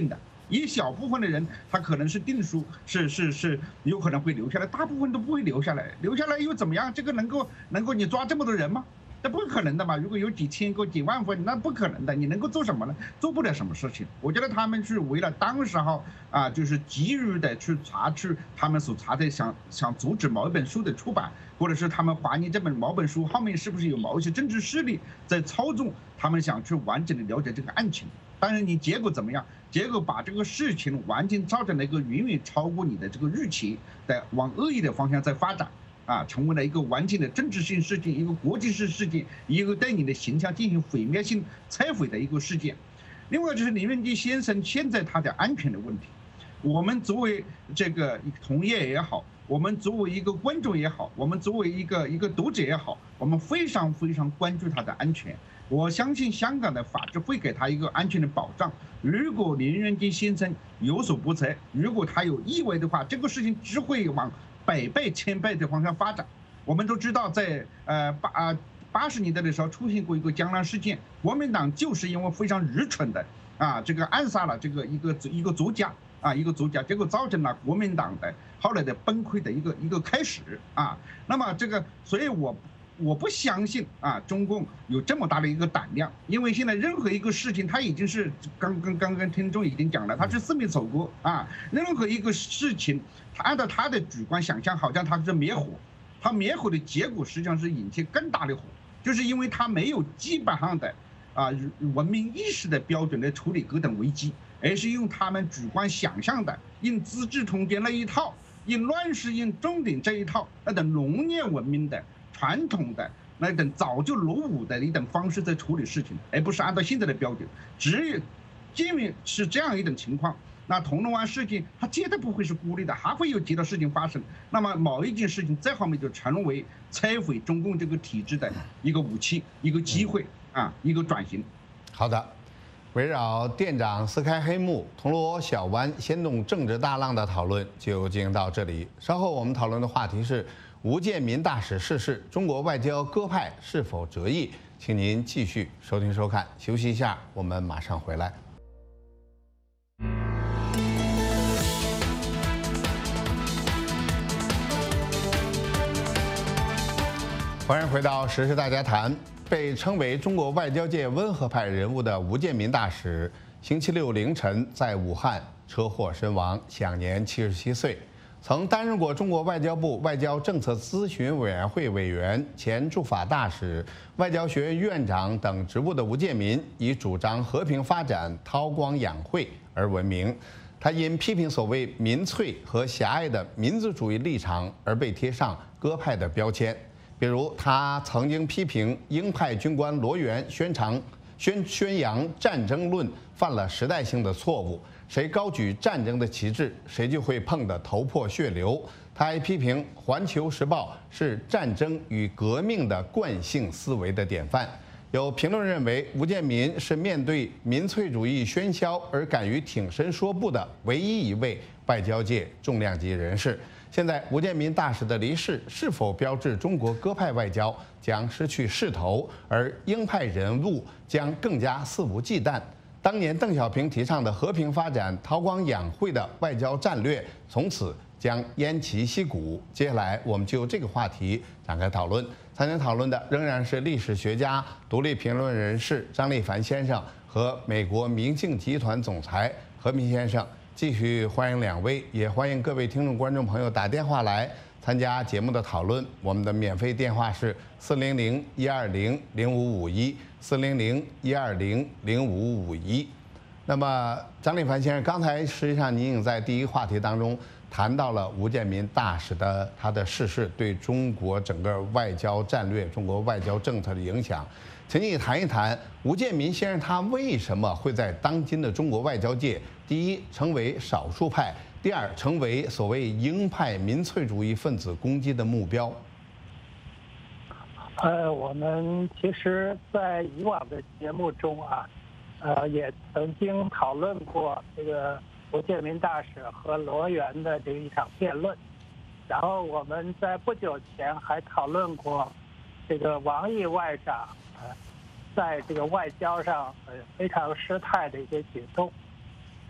一小部分的人他可能是定数，是是是有可能会留下来，大部分都不会留下来。留下来又怎么样？这个能够能够你抓这么多人吗？那不可能的嘛！如果有几千个、几万份，那不可能的。你能够做什么呢？做不了什么事情。我觉得他们是为了当时候啊，就是急于的去查去他们所查的，想想阻止某一本书的出版，或者是他们怀疑这本某本书后面是不是有某一些政治势力在操纵，他们想去完整的了解这个案情。当然，你结果怎么样？结果把这个事情完全造成了一个远远超过你的这个预期的往恶意的方向在发展。啊，成为了一个完全的政治性事件，一个国际性事件，一个对你的形象进行毁灭性摧毁的一个事件。另外就是林文基先生现在他的安全的问题，我们作为这个同业也好，我们作为一个观众也好，我们作为一个一个读者也好，我们非常非常关注他的安全。我相信香港的法治会给他一个安全的保障。如果林文基先生有所不测，如果他有意外的话，这个事情只会往百倍、千倍的方向发展。我们都知道在，在呃八啊八十年代的时候出现过一个江南事件，国民党就是因为非常愚蠢的啊，这个暗杀了这个一个一个作家啊，一个作家，结果造成了国民党的后来的崩溃的一个一个开始啊。那么这个，所以我我不相信啊，中共有这么大的一个胆量，因为现在任何一个事情，它已经是刚刚刚刚听众已经讲了，它是四面楚歌啊，任何一个事情。按照他的主观想象，好像他是灭火，他灭火的结果实际上是引起更大的火，就是因为他没有基本上的啊文明意识的标准来处理各等危机，而是用他们主观想象的，用《资治通鉴》那一套，用乱世用重点这一套，那等农业文明的传统的那等早就落伍的一种方式在处理事情，而不是按照现在的标准。只有鉴于是这样一种情况。那铜锣湾事件，它绝对不会是孤立的，还会有其他事情发生。那么某一件事情在后面就成为摧毁中共这个体制的一个武器、一个机会啊，一个转型。 好的，围绕店长撕开黑幕、铜锣小湾掀动政治大浪的讨论就进行到这里。稍后我们讨论的话题是吴建民大使逝世，中国外交鸽派是否折翼？请您继续收听收看。休息一下，我们马上回来。欢迎回到《时事大家谈》。被称为中国外交界温和派人物的吴建民大使，星期六凌晨在武汉车祸身亡，享年七十七岁。曾担任过中国外交部外交政策咨询委员会委员、前驻法大使、外交学院院长等职务的吴建民，以主张和平发展、韬光养晦而闻名。他因批评所谓民粹和狭隘的民族主义立场而被贴上鸽派的标签。比如，他曾经批评鹰派军官罗源宣传宣宣扬战争论犯了时代性的错误，谁高举战争的旗帜，谁就会碰得头破血流。他还批评《环球时报》是战争与革命的惯性思维的典范。有评论认为，吴建民是面对民粹主义喧嚣而敢于挺身说不的唯一一位外交界重量级人士。现在，吴建民大使的离世是否标志中国鸽派外交将失去势头，而鹰派人物将更加肆无忌惮？当年邓小平提倡的和平发展、韬光养晦的外交战略，从此将偃旗息鼓。接下来，我们就这个话题展开讨论。参加讨论的仍然是历史学家、独立评论人士张立凡先生和美国明镜集团总裁何平先生。继续欢迎两位，也欢迎各位听众观众朋友打电话来参加节目的讨论。我们的免费电话是四零零一二零零五五一四零零一二零零五五一。那么，张立凡先生，刚才实际上您已经在第一个话题当中谈到了吴建民大使的他的逝世对中国整个外交战略、中国外交政策的影响。请你谈一谈吴建民先生他为什么会在当今的中国外交界，第一成为少数派，第二成为所谓鹰派民粹主义分子攻击的目标？ 呃，我们其实，在以往的节目中啊，呃，也曾经讨论过这个吴建民大使和罗源的这一场辩论，然后我们在不久前还讨论过这个王毅外长呃，在这个外交上呃非常失态的一些举动。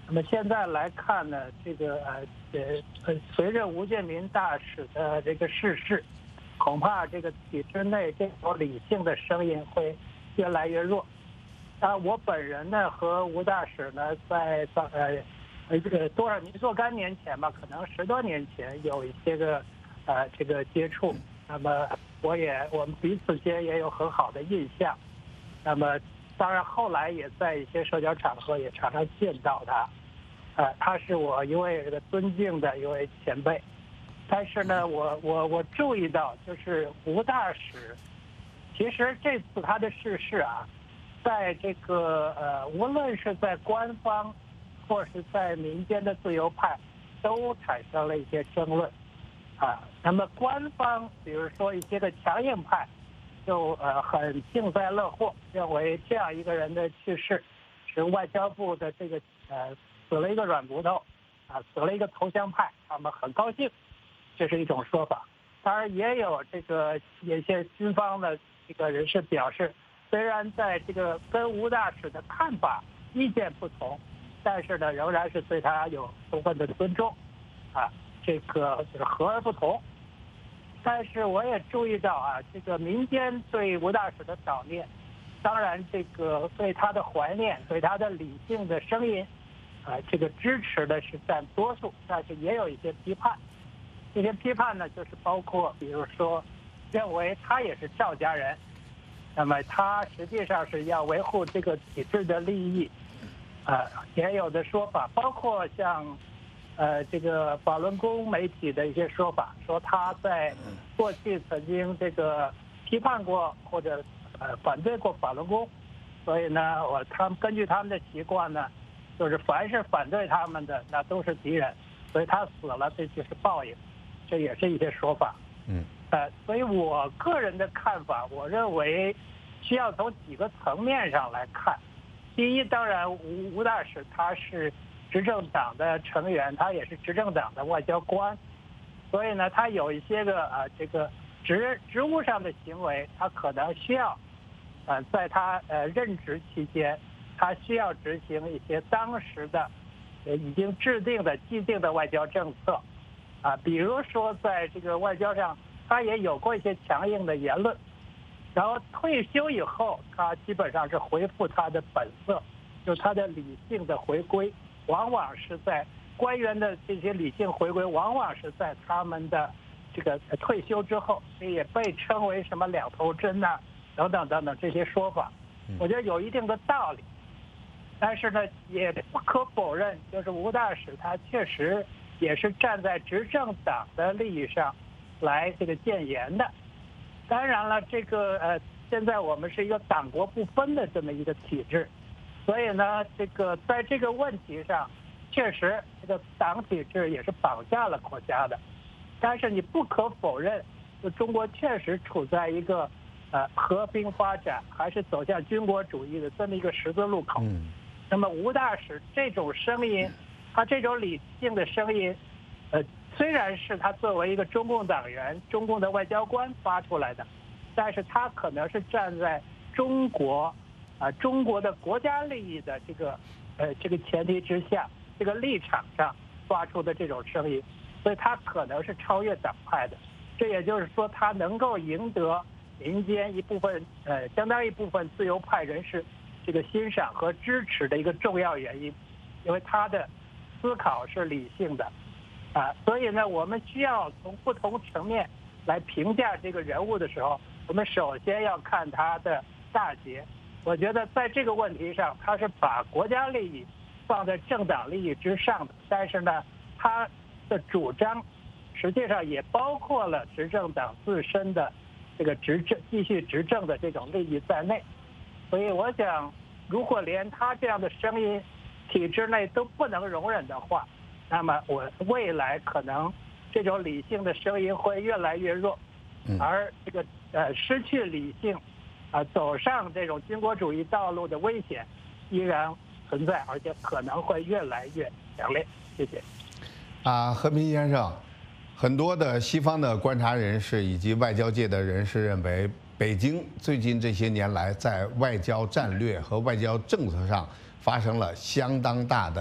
那么现在来看呢，这个呃呃呃，随着吴建民大使的这个逝世，恐怕这个体制内这种理性的声音会越来越弱。啊，我本人呢和吴大使呢在呃呃这个多少年若干年前吧，可能十多年前有一些个呃这个接触。那么我也我们彼此间也有很好的印象。那么当然后来也在一些社交场合也常常见到他。呃，他是我一位这个尊敬的一位前辈。但是呢，我我我注意到，就是吴大使，其实这次他的逝世啊，在这个呃，无论是在官方，或是在民间的自由派，都产生了一些争论，啊，那么官方，比如说一些个强硬派，就呃很幸灾乐祸，认为这样一个人的去世，是外交部的这个呃死了一个软骨头，啊，死了一个投降派，他们很高兴。这是一种说法，当然也有这个一些军方的这个人士表示，虽然在这个跟吴大使的看法意见不同，但是呢，仍然是对他有充分的尊重，啊，这个就是和而不同。但是我也注意到啊，这个民间对吴大使的悼念，当然这个对他的怀念，对他的理性的声音，啊，这个支持的是占多数，但是也有一些批判。这些批判呢，就是包括，比如说，认为他也是赵家人，那么他实际上是要维护这个体制的利益，呃，也有的说法，包括像，呃，这个法轮功媒体的一些说法，说他在过去曾经这个批判过或者呃反对过法轮功，所以呢，我他们根据他们的习惯呢，就是凡是反对他们的，那都是敌人，所以他死了，这就是报应。这也是一些说法， 嗯， 呃，所以我个人的看法，我认为需要从几个层面上来看。第一，当然吴吴大使他是执政党的成员，他也是执政党的外交官，所以呢，他有一些个啊、呃、这个职职务上的行为，他可能需要，呃，在他呃任职期间，他需要执行一些当时的呃已经制定的既定的外交政策。啊，比如说在这个外交上，他也有过一些强硬的言论，然后退休以后，他基本上是恢复他的本色，就是他的理性的回归，往往是在官员的这些理性回归，往往是在他们的这个退休之后，这也被称为什么两头针呐、啊，等等等等这些说法，我觉得有一定的道理，但是呢，也不可否认，就是吴大使他确实。也是站在执政党的利益上来这个建言的。当然了，这个呃，现在我们是一个党国不分的这么一个体制，所以呢，这个在这个问题上，确实这个党体制也是绑架了国家的。但是你不可否认，就中国确实处在一个呃和平发展还是走向军国主义的这么一个十字路口。 嗯。 那么吴大使这种声音。他这种理性的声音，呃，虽然是他作为一个中共党员、中共的外交官发出来的，但是他可能是站在中国啊、呃、中国的国家利益的这个呃这个前提之下，这个立场上发出的这种声音，所以他可能是超越党派的。这也就是说，他能够赢得民间一部分呃相当一部分自由派人士这个欣赏和支持的一个重要原因，因为他的。思考是理性的，啊，所以呢，我们需要从不同层面来评价这个人物的时候，我们首先要看他的大节。我觉得在这个问题上，他是把国家利益放在政党利益之上的，但是呢，他的主张实际上也包括了执政党自身的这个执政继续执政的这种利益在内。所以我想，如果连他这样的声音体制内都不能容忍的话，那么我未来可能这种理性的声音会越来越弱，而这个呃失去理性，啊、呃、走上这种军国主义道路的危险依然存在，而且可能会越来越强烈。谢谢。 啊，和平先生，很多的西方的观察人士以及外交界的人士认为，北京最近这些年来在外交战略和外交政策上发生了相当大的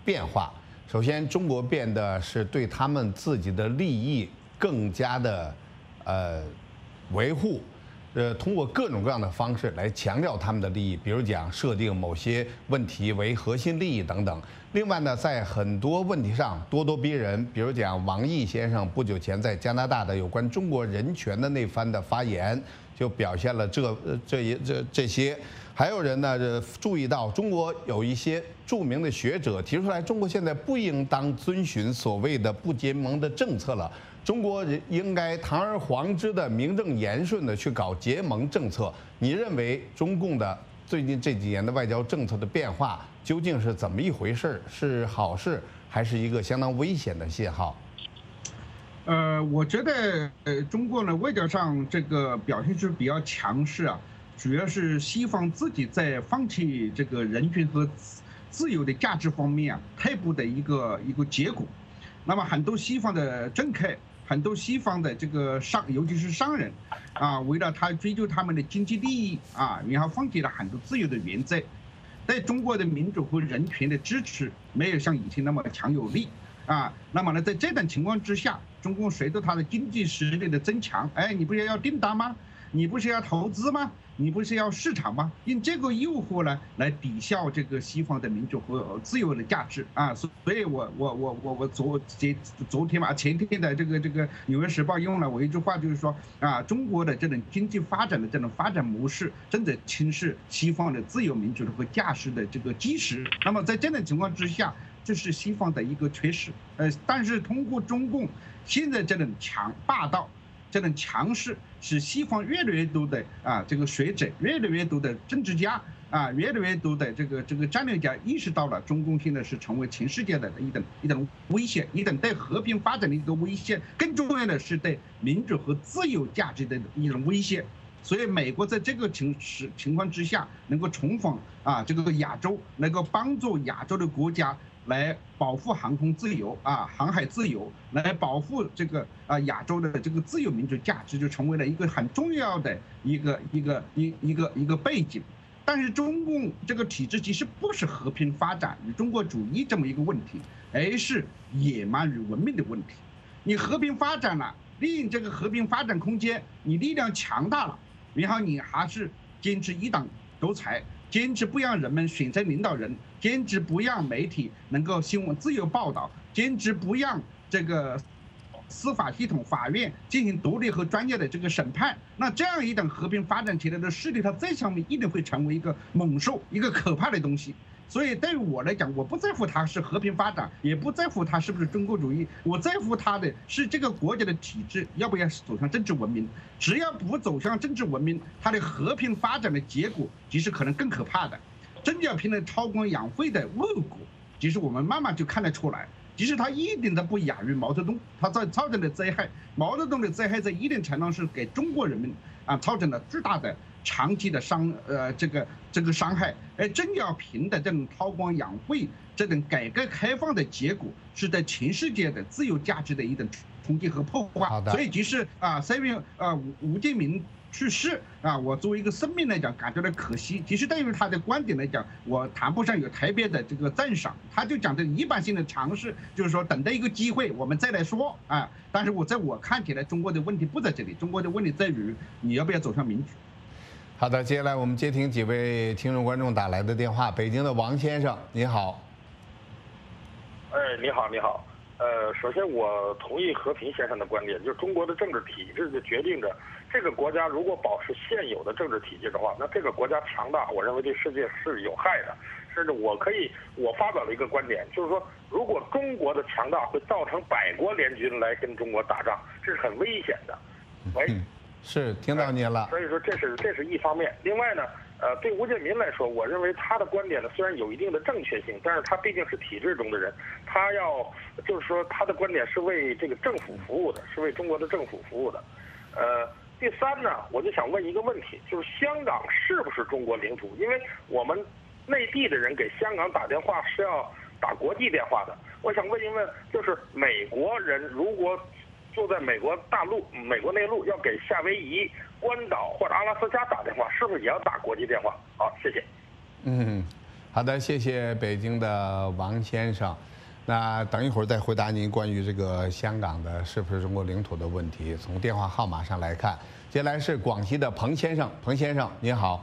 变化。首先，中国变得是对他们自己的利益更加的呃维护。呃，通过各种各样的方式来强调他们的利益，比如讲设定某些问题为核心利益等等。另外呢，在很多问题上咄咄逼人，比如讲王毅先生不久前在加拿大的有关中国人权的那番的发言，就表现了这这一这这些。还有人呢注意到，中国有一些著名的学者提出来，中国现在不应当遵循所谓的不结盟的政策了。中国人应该堂而皇之的名正言顺的去搞结盟政策。你认为中共的最近这几年的外交政策的变化究竟是怎么一回事？是好事，还是一个相当危险的信号？ 呃，我觉得呃，中国呢外交上这个表现是比较强势啊，主要是西方自己在放弃这个人权和自由的价值方面啊态度的一个一个结果。那么很多西方的政客。很多西方的这个商，尤其是商人，啊，为了他追求他们的经济利益啊，然后放弃了很多自由的原则，对中国的民主和人权的支持没有像以前那么强有力啊。那么呢，在这种情况之下，中共随着它的经济实力的增强，哎，你不是要订单吗？你不是要投资吗？你不是要市场吗？用这个诱惑呢，来抵消这个西方的民主和自由的价值啊！所以我我我我我昨前昨天嘛，前天的这个这个《纽约时报》用了我一句话，就是说啊，中国的这种经济发展的这种发展模式，正在侵蚀西方的自由民主和价值的这个基石。那么在这种情况之下，这是西方的一个缺失。呃，但是通过中共现在这种强霸道。这种强势使西方越来越多的啊这个学者，越来越多的政治家啊，越来越多的这个这个战略家意识到了中共现在是成为全世界的一种一种威胁，一种对和平发展的一个威胁，更重要的是对民主和自由价值的一种威胁。所以美国在这个情情情况之下，能够重访啊这个亚洲，能够帮助亚洲的国家。来保护航空自由啊，航海自由，来保护这个啊亚洲的这个自由民主价值，就成为了一个很重要的一个一个一一个一个背景。但是中共这个体制其实不是和平发展与中国主义这么一个问题，而是野蛮与文明的问题。你和平发展了，利用这个和平发展空间，你力量强大了，然后你还是坚持一党独裁。坚持不让人们选择领导人，坚持不让媒体能够新闻自由报道，坚持不让这个司法系统、法院进行独立和专业的这个审判。那这样一等和平发展起来的势力，它在上面一定会成为一个猛兽，一个可怕的东西。所以对于我来讲，我不在乎它是和平发展，也不在乎它是不是中国主义，我在乎它的是这个国家的体制要不要走向政治文明。只要不走向政治文明，它的和平发展的结果其实可能更可怕的。邓小平的韬光养晦的恶果，其实我们慢慢就看得出来。其实他一点都不亚于毛泽东，他在造成的灾害，毛泽东的灾害在一定程度上是给中国人民啊造成了巨大的长期的伤呃这个这个伤害。而邓小平的这种韬光养晦，这种改革开放的结果，是对全世界的自由价值的一种冲击和破坏。所以即使啊三月啊吴吴建民去世啊，我作为一个生命来讲，感觉到可惜。其实对于他的观点来讲，我谈不上有特别的这个赞赏。他就讲的一般性的尝试，就是说等待一个机会，我们再来说啊。但是我在我看起来，中国的问题不在这里，中国的问题在于你要不要走向民主。 好的，接下来我们接听几位听众观众打来的电话。北京的王先生，您好。 哎，你好，你好。呃，首先我同意和平先生的观点，就是中国的政治体制就决定着这个国家如果保持现有的政治体制的话，那这个国家强大，我认为对世界是有害的。甚至我可以，我发表了一个观点，就是说，如果中国的强大会造成百国联军来跟中国打仗，这是很危险的。喂， 嗯、是听到您了。 所以说这是这是一方面。另外呢，呃，对吴建民来说，我认为他的观点呢虽然有一定的正确性，但是他毕竟是体制中的人，他要就是说他的观点是为这个政府服务的，是为中国的政府服务的。呃，第三呢，我就想问一个问题，就是香港是不是中国领土？因为我们内地的人给香港打电话是要打国际电话的。我想问一问，就是美国人如果坐在美国大陆、美国内陆要给夏威夷、关岛或者阿拉斯加打电话，是不是也要打国际电话？好，谢谢。 嗯， 好的，谢谢北京的王先生。那等一会儿再回答您关于这个香港的是不是中国领土的问题。从电话号码上来看，接下来是广西的彭先生，彭先生您好。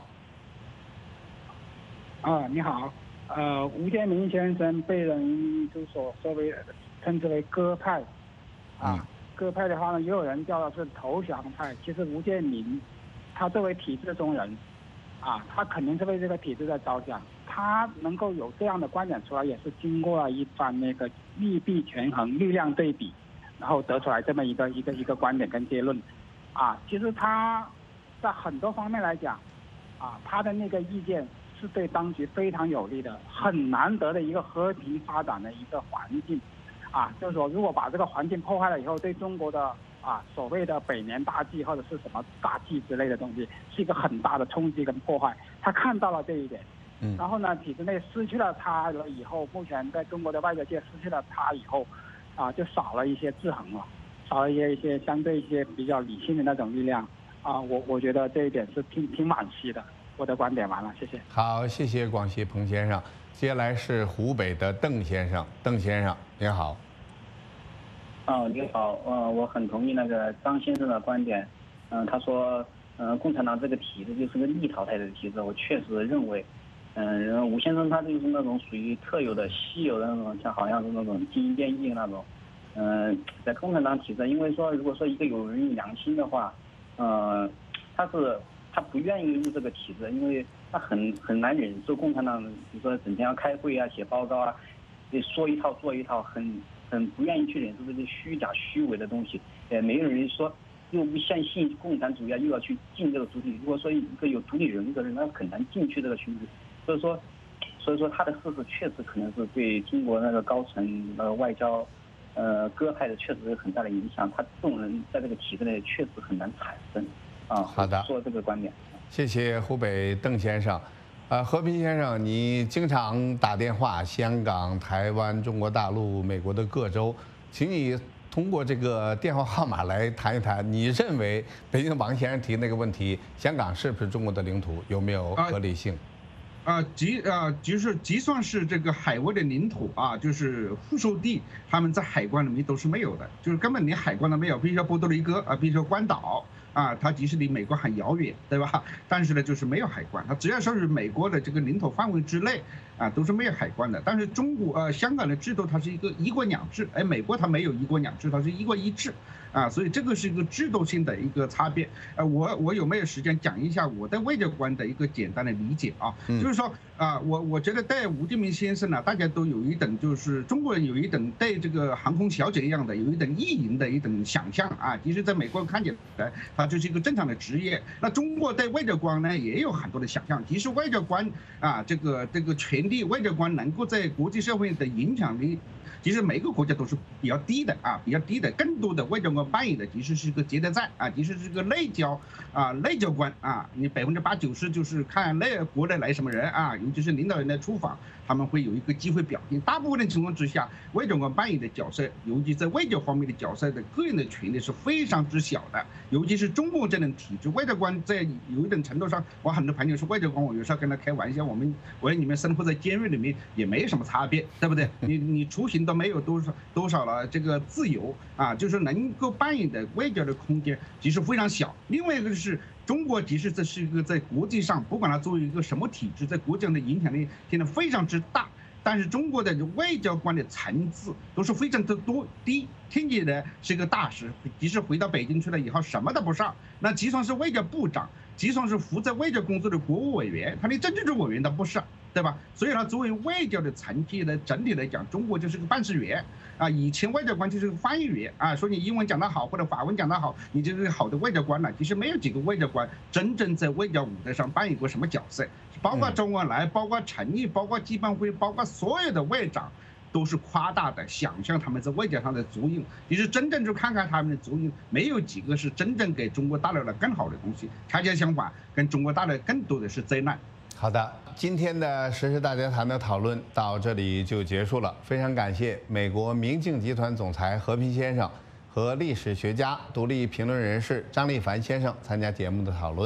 啊，你好。呃，吴建民先生被人就所说为称之为鸽派，啊，鸽派的话呢，也有人叫他是投降派。其实吴建民，他作为体制中人，啊，他肯定是为这个体制在着想。他能够有这样的观点出来，也是经过了一番那个利弊权衡、力量对比，然后得出来这么一个一个一个观点跟结论。啊，其实他在很多方面来讲，啊，他的那个意见是对当局非常有利的，很难得的一个和平发展的一个环境。啊，就是说，如果把这个环境破坏了以后，对中国的啊所谓的百年大计或者是什么大计之类的东西，是一个很大的冲击跟破坏。他看到了这一点。嗯，然后呢，体制内失去了他了以后，目前在中国的外交界失去了他以后，啊，就少了一些制衡了，少了一些一些相对一些比较理性的那种力量。啊，我我觉得这一点是挺挺惋惜的。我的观点完了，谢谢。 好，谢谢广西彭先生。接下来是湖北的邓先生，邓先生您好。 哦，你好，呃，我很同意那个张先生的观点。嗯、呃，他说，嗯、呃，共产党这个体制就是个逆淘汰的体制，我确实认为。嗯，然后吴先生他就是那种属于特有的、稀有的那种，像好像是那种基因变异那种。嗯，在共产党体制，因为说如果说一个有人有良心的话，呃，他是他不愿意入这个体制，因为他很很难忍受共产党，比如说整天要开会啊、写报告啊，说一套做一套，很很不愿意去忍受这些虚假虚伪的东西。也没有人说又不相信共产主义，又要去进这个主体。如果说一个有独立人格的人，他很难进去这个群体。所以说，所以说他的事实确实可能是对中国那个高层呃外交，呃鸽派的确实有很大的影响。他这种人在这个体制内确实很难产生。啊， 好的， 说这个观点。 谢谢湖北邓先生。呃，和平先生，你经常打电话香港、台湾、中国大陆、美国的各州，请你通过这个电话号码来谈一谈，你认为北京王先生提那个问题，香港是不是中国的领土，有没有合理性？ 啊，即啊，就是即算是这个海外的领土啊，就是附属地，他们在海关里面都是没有的，就是根本连海关都没有。比如说波多黎各啊，比如说关岛啊，它即使离美国很遥远，对吧？但是呢，就是没有海关，它只要说是美国的这个领土范围之内啊，都是没有海关的。但是中国呃香港的制度它是一个一国两制，哎，美国它没有一国两制，它是一国一制。啊，所以这个是一个制度性的一个差别。呃，我我有没有时间讲一下我对外交官的一个简单的理解啊？嗯、就是说啊，我我觉得对吴建民先生呢，大家都有一等就是中国人有一等对这个航空小姐一样的有一等意淫的一等想象啊。其实，在美国看起来，他就是一个正常的职业。那中国对外交官呢，也有很多的想象。其实外交官啊，这个这个权力，外交官能够在国际社会的影响力。其实每个国家都是比较低的啊，比较低的，更多的外交官扮演的其实是个接待站啊，其实是个内交啊，内交官啊，你百分之八九十就是看内国内来什么人啊，尤其是领导人的出访，他们会有一个机会表现。大部分的情况之下，外交官扮演的角色，尤其在外交方面的角色的个人的权利是非常之小的，尤其是中国这种体制，外交官在有一定程度上，我很多朋友说外交官，我有时候跟他开玩笑，我们我你们生活在监狱里面也没什么差别，对不对？你你出行都没有多少多少了这个自由啊，就是能够扮演的外交的空间其实非常小。另外一个是中国，其实这是一个在国际上，不管它作为一个什么体制，在国际上的影响力现在非常之大。但是中国的外交官的层次都是非常的多低，听起来是一个大使，即使回到北京去了以后什么都不上，那就算是外交部长，就算是负责外交工作的国务委员，他连政治局委员都不是。对吧？所以呢，作为外交的层级呢，整体来讲，中国就是个办事员啊。以前外交官就是个翻译员啊，说你英文讲得好或者法文讲得好，你就是个好的外交官了。其实没有几个外交官真正在外交舞台上扮演过什么角色，包括周恩来，包括陈毅，包括季邦辉，包括所有的外长。都是夸大的想象他们在外交上的足印，其实真正去看看他们的足印，没有几个是真正给中国带来了更好的东西，恰恰相反，跟中国带来更多的是灾难。 好的，今天的时事大家谈的讨论到这里就结束了，非常感谢美国明镜集团总裁和平先生和历史学家、独立评论人士张立凡先生参加节目的讨论。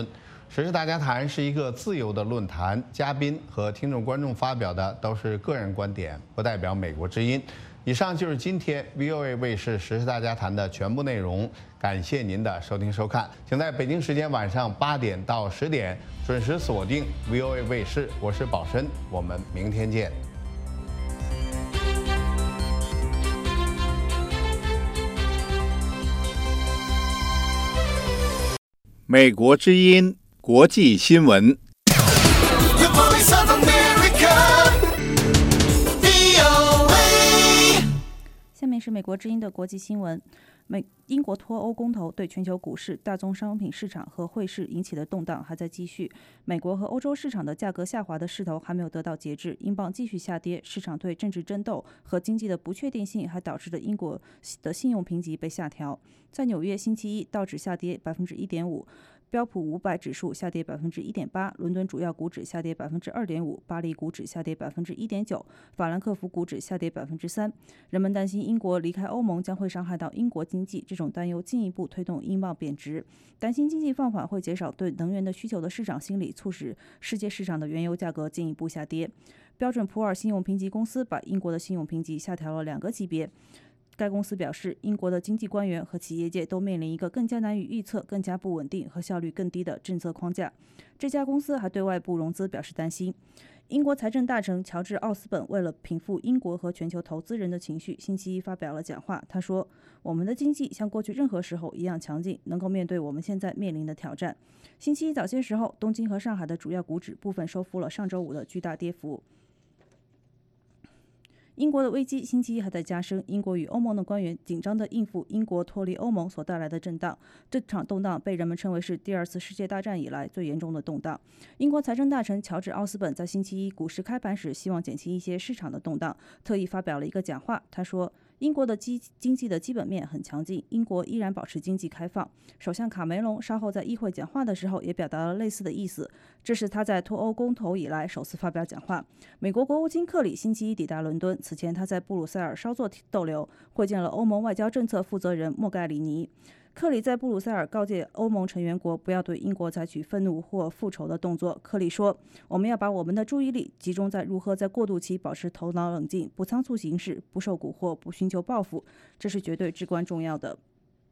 时事大家谈是一个自由的论坛，嘉宾和听众观众发表的都是个人观点，不代表美国之音。以上就是今天 V O A 卫视时事大家谈的全部内容，感谢您的收听收看，请在北京时间晚上八点到十点准时锁定 V O A 卫视，我是宝申，我们明天见。 美国之音国际新闻。 下面是美国之音的国际新闻。美英国脱欧公投对全球股市、大宗商品市场和汇市引起的动荡还在继续。美国和欧洲市场的价格下滑的势头还没有得到节制，英镑继续下跌。市场对政治争斗和经济的不确定性还导致了英国的信用评级被下调。在纽约，星期一道指下跌百分之一点五。标普五百指数下跌百分之一点八，伦敦主要股指下跌百分之二点五，巴黎股指下跌百分之一点九，法兰克福股指下跌百分之三。人们担心英国离开欧盟将会伤害到英国经济，这种担忧进一步推动英镑贬值。担心经济放缓会减少对能源的需求的市场心理，促使世界市场的原油价格进一步下跌。标准普尔信用评级公司把英国的信用评级下调了两个级别。该公司表示，英国的经济官员和企业界都面临一个更加难以预测、更加不稳定和效率更低的政策框架。这家公司还对外部融资表示担心。英国财政大臣乔治·奥斯本为了平复英国和全球投资人的情绪，星期一发表了讲话。他说：“我们的经济像过去任何时候一样强劲，能够面对我们现在面临的挑战。”星期一早些时候，东京和上海的主要股指部分收复了上周五的巨大跌幅。英国的危机星期一还在加深，英国与欧盟的官员紧张地应付英国脱离欧盟所带来的震荡。这场动荡被人们称为是第二次世界大战以来最严重的动荡。英国财政大臣乔治·奥斯本在星期一股市开盘时，希望减轻一些市场的动荡，特意发表了一个讲话。他说：“英国的经济的基本面很强劲，英国依然保持经济开放。”首相卡梅隆稍后在议会讲话的时候也表达了类似的意思，这是他在脱欧公投以来首次发表讲话。美国国务卿克里星期一抵达伦敦，此前他在布鲁塞尔稍作逗留，会见了欧盟外交政策负责人莫盖里尼。克里在布鲁塞尔告诫欧盟成员国不要对英国采取愤怒或复仇的动作。克里说：“我们要把我们的注意力集中在如何在过渡期保持头脑冷静，不仓促行事，不受蛊惑，不寻求报复，这是绝对至关重要的。”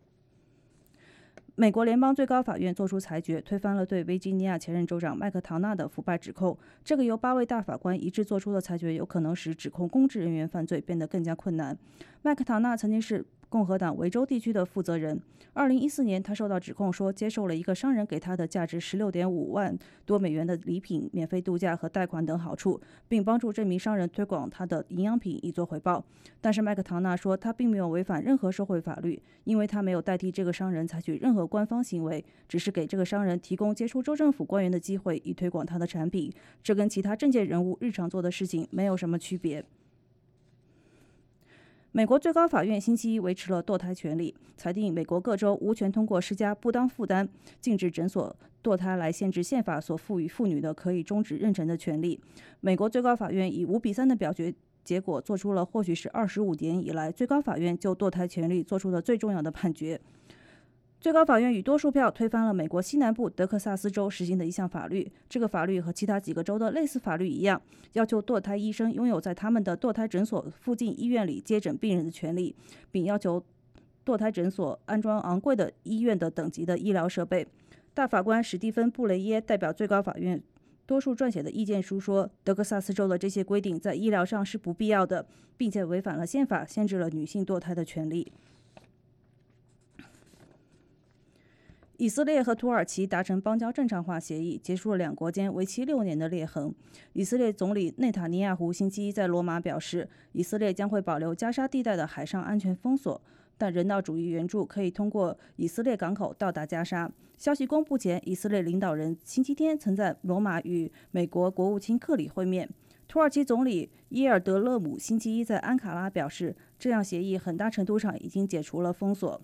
美国联邦最高法院作出裁决，推翻了对维吉尼亚前任州长麦克唐纳的腐败指控。这个由八位大法官一致作出的裁决，有可能使指控公职人员犯罪变得更加困难。麦克唐纳曾经是共和党维州地区的负责人。二零一四年，他受到指控说接受了一个商人给他的价值十六点五万多美元的礼品、免费度假和贷款等好处，并帮助这名商人推广他的营养品以作回报。但是麦克唐纳说，他并没有违反任何社会法律，因为他没有代替这个商人采取任何官方行为，只是给这个商人提供接触州政府官员的机会，以推广他的产品。这跟其他政界人物日常做的事情没有什么区别。美国最高法院星期一维持了堕胎权利，裁定美国各州无权通过施加不当负担、禁止诊所堕胎来限制宪法所赋予妇女的可以终止妊娠的权利。美国最高法院以五比三的表决结果，做出了或许是二十五年以来最高法院就堕胎权利做出的最重要的判决。最高法院以多数票推翻了美国西南部德克萨斯州实行的一项法律。这个法律和其他几个州的类似法律一样，要求堕胎医生拥有在他们的堕胎诊所附近医院里接诊病人的权利，并要求堕胎诊所安装昂贵的医院的等级的医疗设备。大法官史蒂芬·布雷耶代表最高法院多数撰写的意见书说，德克萨斯州的这些规定在医疗上是不必要的，并且违反了宪法，限制了女性堕胎的权利。以色列和土耳其达成邦交正常化协议，结束了两国间为期六年的裂痕。以色列总理内塔尼亚胡星期一在罗马表示，以色列将会保留加沙地带的海上安全封锁，但人道主义援助可以通过以色列港口到达加沙。消息公布前，以色列领导人星期天曾在罗马与美国国务卿克里会面。土耳其总理耶尔德勒姆星期一在安卡拉表示，这样协议很大程度上已经解除了封锁。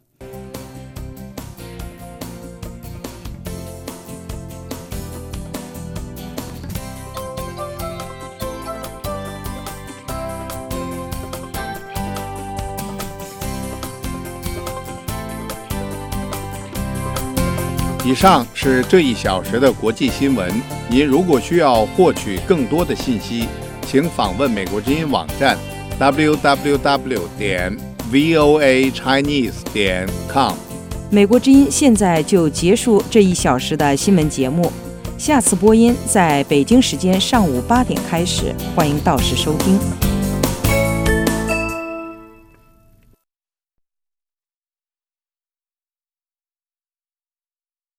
以上是这一小时的国际新闻。您如果需要获取更多的信息，请访问美国之音网站 double-u double-u double-u 点 v o a chinese 点 com。 美国之音现在就结束这一小时的新闻节目，下次播音在北京时间上午八点开始，欢迎到时收听。